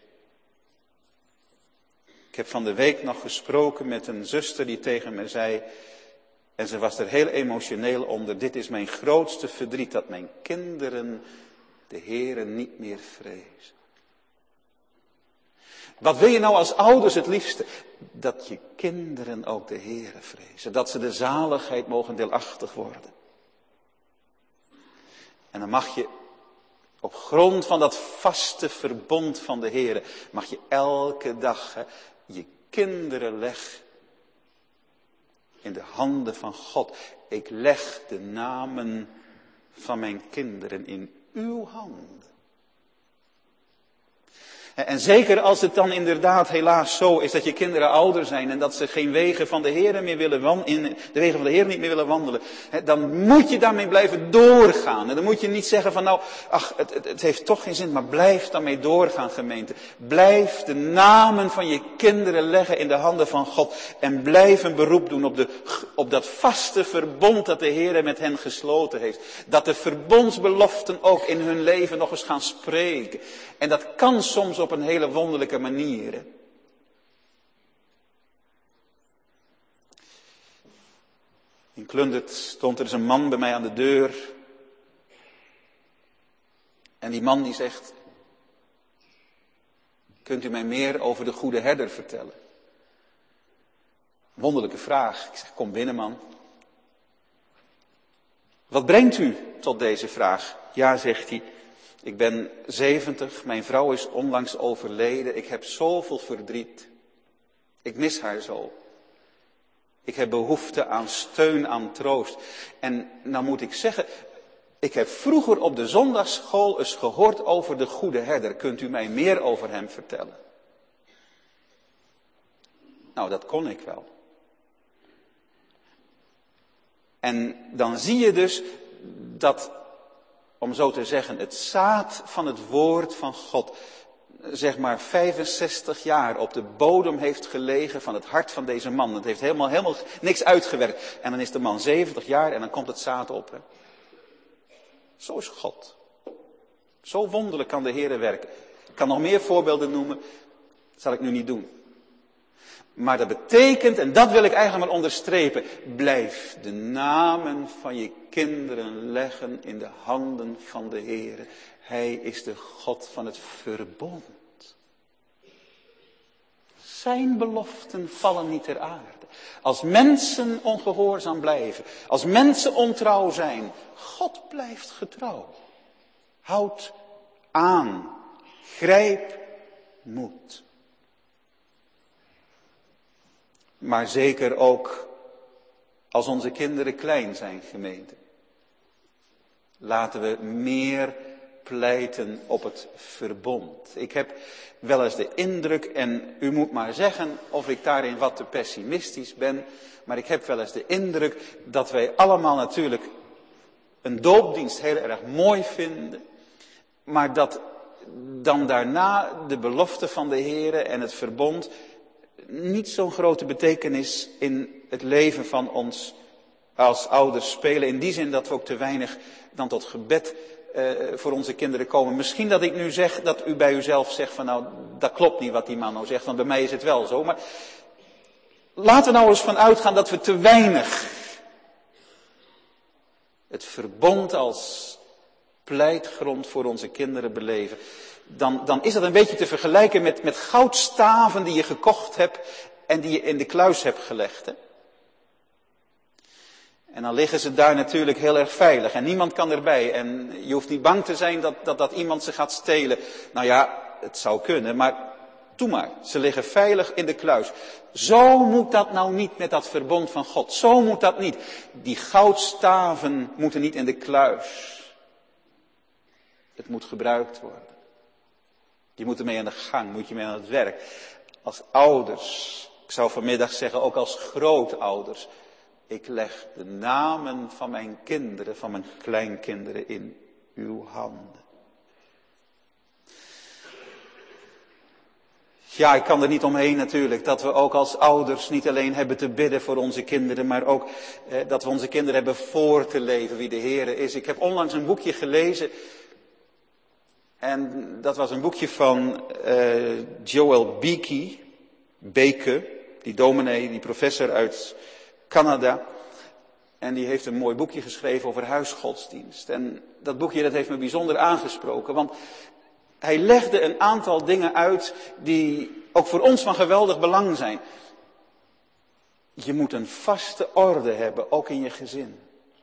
Ik heb van de week nog gesproken met een zuster die tegen me zei, en ze was er heel emotioneel onder, dit is mijn grootste verdriet, dat mijn kinderen de Heere niet meer vrezen. Wat wil je nou als ouders het liefste? dat je kinderen ook de Heere vrezen. Dat ze de zaligheid mogen deelachtig worden. En dan mag je op grond van dat vaste verbond van de Heere, mag je elke dag hè, je kinderen leggen in de handen van God. Ik leg de namen van mijn kinderen in uw handen. En zeker als het dan inderdaad helaas zo is dat je kinderen ouder zijn en dat ze geen wegen van de Heer meer willen wandelen, de wegen van de Heer niet meer willen wandelen, dan moet je daarmee blijven doorgaan. En dan moet je niet zeggen van nou, ach, het, het, het heeft toch geen zin, maar blijf daarmee doorgaan, gemeente. Blijf de namen van je kinderen leggen in de handen van God en blijf een beroep doen op, de, op dat vaste verbond dat de Heer met hen gesloten heeft. Dat de verbondsbeloften ook in hun leven nog eens gaan spreken. En dat kan soms op een hele wonderlijke manier. Hè? In Klundert stond er eens een man bij mij aan de deur. En die man die zegt, kunt u mij meer over de goede herder vertellen? Wonderlijke vraag. Ik zeg, kom binnen man. Wat brengt u tot deze vraag? Ja, zegt hij. Ik ben zeventig, mijn vrouw is onlangs overleden, ik heb zoveel verdriet. Ik mis haar zo. Ik heb behoefte aan steun, aan troost. En nou moet ik zeggen, ik heb vroeger op de zondagsschool eens gehoord over de goede herder. Kunt u mij meer over hem vertellen? Nou, dat kon ik wel. En dan zie je dus dat, om zo te zeggen, het zaad van het woord van God, zeg maar vijfenzestig jaar op de bodem heeft gelegen van het hart van deze man. Het heeft helemaal, helemaal niks uitgewerkt. En dan is de man zeventig jaar en dan komt het zaad op. Hè. Zo is God. Zo wonderlijk kan de Heere werken. Ik kan nog meer voorbeelden noemen. Dat zal ik nu niet doen. Maar dat betekent, en dat wil ik eigenlijk maar onderstrepen, blijf de namen van je kinderen leggen in de handen van de Heere. Hij is de God van het verbond. Zijn beloften vallen niet ter aarde. Als mensen ongehoorzaam blijven, als mensen ontrouw zijn, God blijft getrouw. Houd aan, grijp moed. Maar zeker ook als onze kinderen klein zijn, gemeente. Laten we meer pleiten op het verbond. Ik heb wel eens de indruk, en u moet maar zeggen of ik daarin wat te pessimistisch ben, maar ik heb wel eens de indruk dat wij allemaal natuurlijk een doopdienst heel erg mooi vinden, maar dat dan daarna de belofte van de Heere en het verbond niet zo'n grote betekenis in het leven van ons als ouders spelen. In die zin dat we ook te weinig dan tot gebed uh, voor onze kinderen komen. Misschien dat ik nu zeg dat u bij uzelf zegt van nou, dat klopt niet wat die man nou zegt, want bij mij is het wel zo. Maar laten we nou eens van uitgaan dat we te weinig het verbond als pleitgrond voor onze kinderen beleven. Dan, dan is dat een beetje te vergelijken met, met goudstaven die je gekocht hebt en die je in de kluis hebt gelegd. Hè? En dan liggen ze daar natuurlijk heel erg veilig en niemand kan erbij. En je hoeft niet bang te zijn dat, dat, dat iemand ze gaat stelen. Nou ja, het zou kunnen, maar doe maar. Ze liggen veilig in de kluis. Zo moet dat nou niet met dat verbond van God. Zo moet dat niet. Die goudstaven moeten niet in de kluis. Het moet gebruikt worden. Je moet ermee aan de gang, moet je mee aan het werk. Als ouders, ik zou vanmiddag zeggen ook als grootouders. Ik leg de namen van mijn kinderen, van mijn kleinkinderen in uw handen. Ja, ik kan er niet omheen natuurlijk, dat we ook als ouders niet alleen hebben te bidden voor onze kinderen, maar ook eh, dat we onze kinderen hebben voor te leven wie de Heere is. Ik heb onlangs een boekje gelezen. En dat was een boekje van uh, Joel Beeke, Beeke, die dominee, die professor uit Canada. En die heeft een mooi boekje geschreven over huisgodsdienst. En dat boekje dat heeft me bijzonder aangesproken, want hij legde een aantal dingen uit die ook voor ons van geweldig belang zijn. Je moet een vaste orde hebben, ook in je gezin.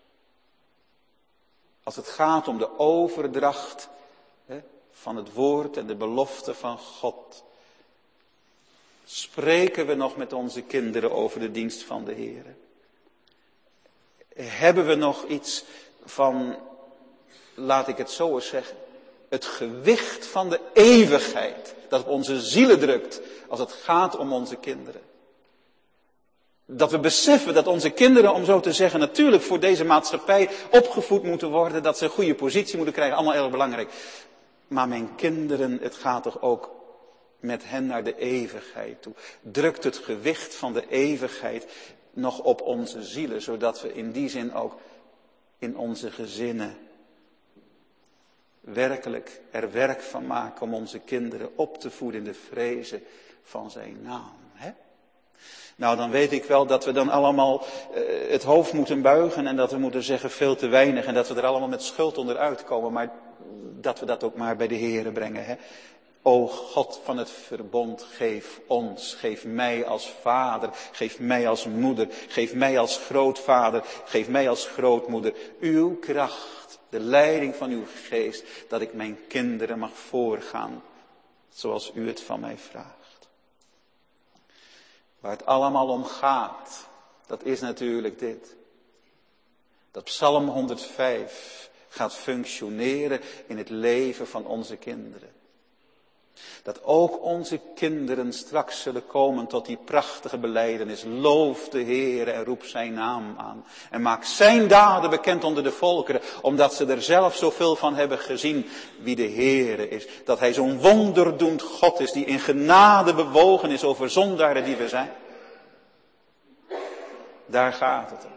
Als het gaat om de overdracht hè, van het woord en de belofte van God. Spreken we nog met onze kinderen over de dienst van de Heer? Hebben we nog iets van, laat ik het zo eens zeggen, het gewicht van de eeuwigheid dat op onze zielen drukt als het gaat om onze kinderen? Dat we beseffen dat onze kinderen, om zo te zeggen, natuurlijk voor deze maatschappij opgevoed moeten worden, dat ze een goede positie moeten krijgen, allemaal erg belangrijk. Maar mijn kinderen, het gaat toch ook met hen naar de eeuwigheid toe. Drukt het gewicht van de eeuwigheid nog op onze zielen, zodat we in die zin ook in onze gezinnen werkelijk er werk van maken om onze kinderen op te voeden in de vrezen van zijn naam. Hè? Nou, dan weet ik wel dat we dan allemaal uh, het hoofd moeten buigen en dat we moeten zeggen veel te weinig en dat we er allemaal met schuld onderuit komen, maar dat we dat ook maar bij de Here brengen. Hè? O God van het verbond, geef ons, geef mij als vader, geef mij als moeder, geef mij als grootvader, geef mij als grootmoeder uw kracht, de leiding van uw geest, dat ik mijn kinderen mag voorgaan, zoals u het van mij vraagt. Waar het allemaal om gaat, dat is natuurlijk dit. Dat Psalm honderdvijf gaat functioneren in het leven van onze kinderen. Dat ook onze kinderen straks zullen komen tot die prachtige belijdenis. Loof de Heer en roep zijn naam aan. En maak zijn daden bekend onder de volkeren. Omdat ze er zelf zoveel van hebben gezien wie de Heer is. Dat hij zo'n wonderdoend God is die in genade bewogen is over zondaren die we zijn. Daar gaat het om.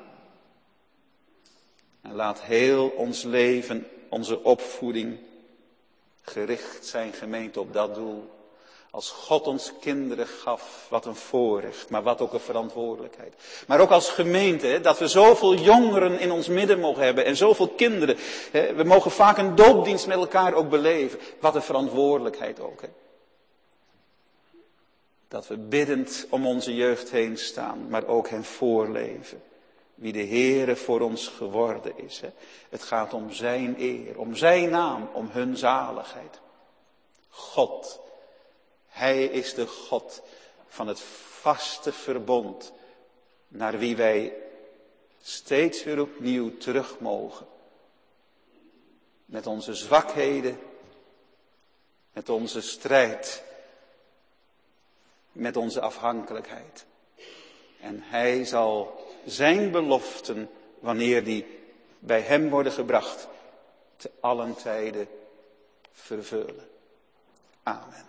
En laat heel ons leven, onze opvoeding gericht zijn, gemeente, op dat doel. Als God ons kinderen gaf, wat een voorrecht, maar wat ook een verantwoordelijkheid. Maar ook als gemeente, hè, dat we zoveel jongeren in ons midden mogen hebben en zoveel kinderen. Hè, we mogen vaak een doopdienst met elkaar ook beleven. Wat een verantwoordelijkheid ook. Hè. Dat we biddend om onze jeugd heen staan, maar ook hen voorleven. Wie de Heere voor ons geworden is. Hè. Het gaat om zijn eer, om zijn naam, om hun zaligheid. God, hij is de God van het vaste verbond, naar wie wij steeds weer opnieuw terug mogen. Met onze zwakheden, met onze strijd, met onze afhankelijkheid. En hij zal zijn beloften, wanneer die bij hem worden gebracht, te allen tijden vervullen. Amen.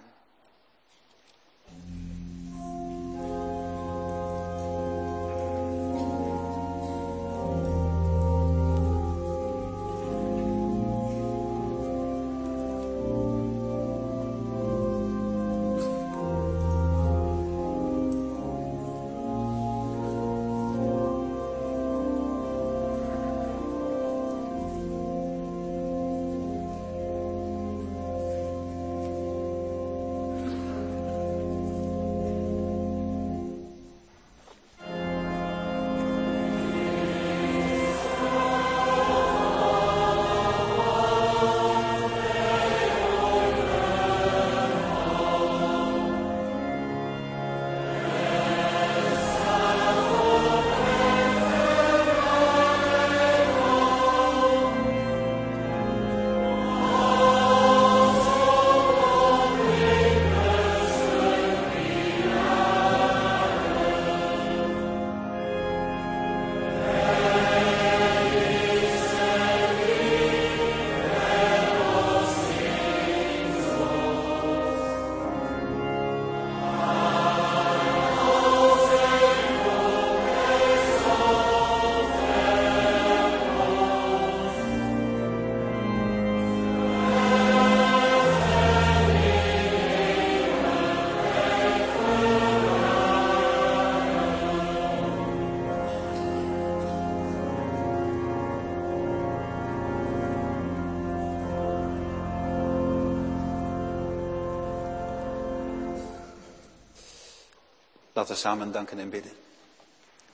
Laten we samen danken en bidden.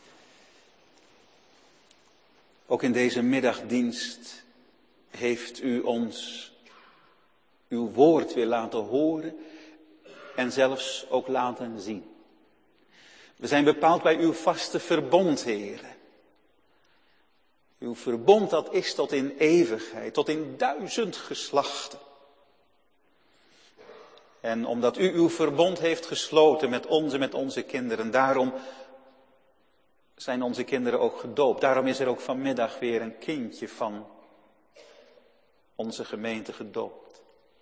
Ook in deze middagdienst heeft u ons uw woord weer laten horen en zelfs ook laten zien. We zijn bepaald bij uw vaste verbond, Heere. Uw verbond dat is tot in eeuwigheid, tot in duizend geslachten. En omdat u uw verbond heeft gesloten met ons en met onze kinderen, daarom zijn onze kinderen ook gedoopt. Daarom is er ook vanmiddag weer een kindje van onze gemeente gedoopt.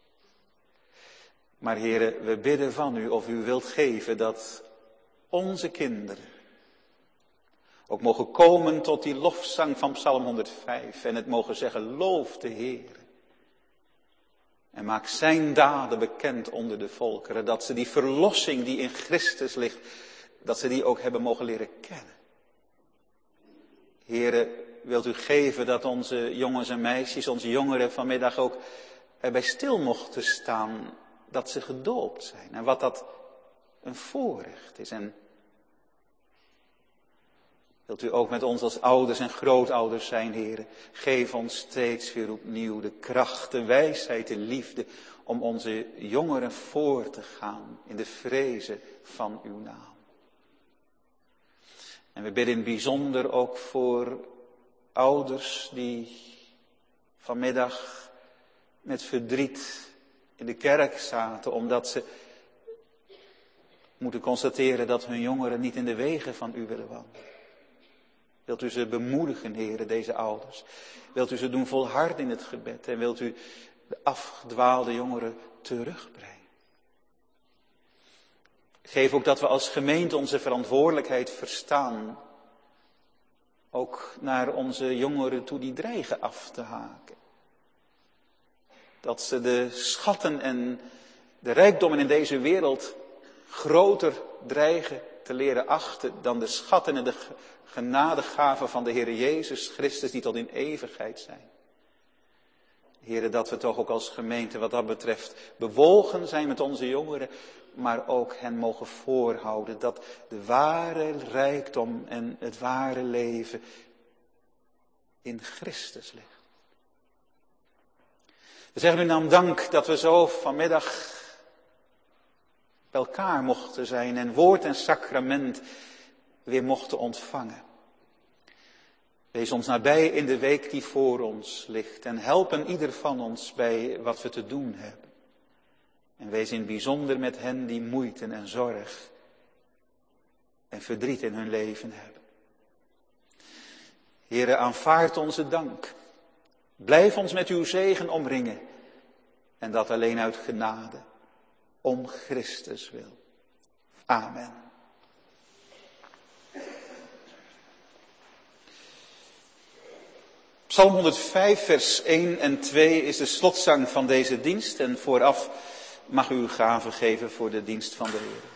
Maar Heere, we bidden van u of u wilt geven dat onze kinderen ook mogen komen tot die lofzang van Psalm honderdvijf en het mogen zeggen, loof de Heere. En maak zijn daden bekend onder de volkeren, dat ze die verlossing die in Christus ligt, dat ze die ook hebben mogen leren kennen. Heere, wilt u geven dat onze jongens en meisjes, onze jongeren vanmiddag ook erbij stil mochten staan dat ze gedoopt zijn. En wat dat een voorrecht is. En wilt u ook met ons als ouders en grootouders zijn, Heere. Geef ons steeds weer opnieuw de kracht, de wijsheid, de liefde om onze jongeren voor te gaan in de vrezen van uw naam. En we bidden in het bijzonder ook voor ouders die vanmiddag met verdriet in de kerk zaten, omdat ze moeten constateren dat hun jongeren niet in de wegen van u willen wandelen. Wilt u ze bemoedigen, Heere, deze ouders? Wilt u ze doen volharden in het gebed? En wilt u de afgedwaalde jongeren terugbrengen? Geef ook dat we als gemeente onze verantwoordelijkheid verstaan. Ook naar onze jongeren toe die dreigen af te haken. Dat ze de schatten en de rijkdommen in deze wereld groter dreigen te leren achten dan de schatten en de genadegaven van de Heere Jezus Christus die tot in eeuwigheid zijn. Heere, dat we toch ook als gemeente wat dat betreft bewogen zijn met onze jongeren, maar ook hen mogen voorhouden dat de ware rijkdom en het ware leven in Christus ligt. We zeggen u naam dank dat we zo vanmiddag bij elkaar mochten zijn en woord en sacrament weer mochten ontvangen. Wees ons nabij in de week die voor ons ligt en helpen ieder van ons bij wat we te doen hebben. En wees in het bijzonder met hen die moeite en zorg en verdriet in hun leven hebben. Heere, aanvaard onze dank. Blijf ons met uw zegen omringen. En dat alleen uit genade. Om Christus wil. Amen. Psalm honderdvijf, vers één en twee is de slotzang van deze dienst. En vooraf mag u uw gave geven voor de dienst van de Heer.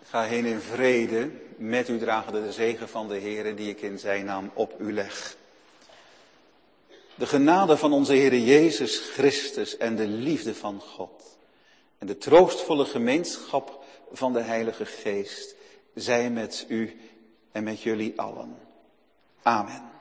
Ga heen in vrede. Met u dragen de zegen van de Heere die ik in zijn naam op u leg. De genade van onze Heere Jezus Christus en de liefde van God en de troostvolle gemeenschap van de Heilige Geest zij met u en met jullie allen. Amen.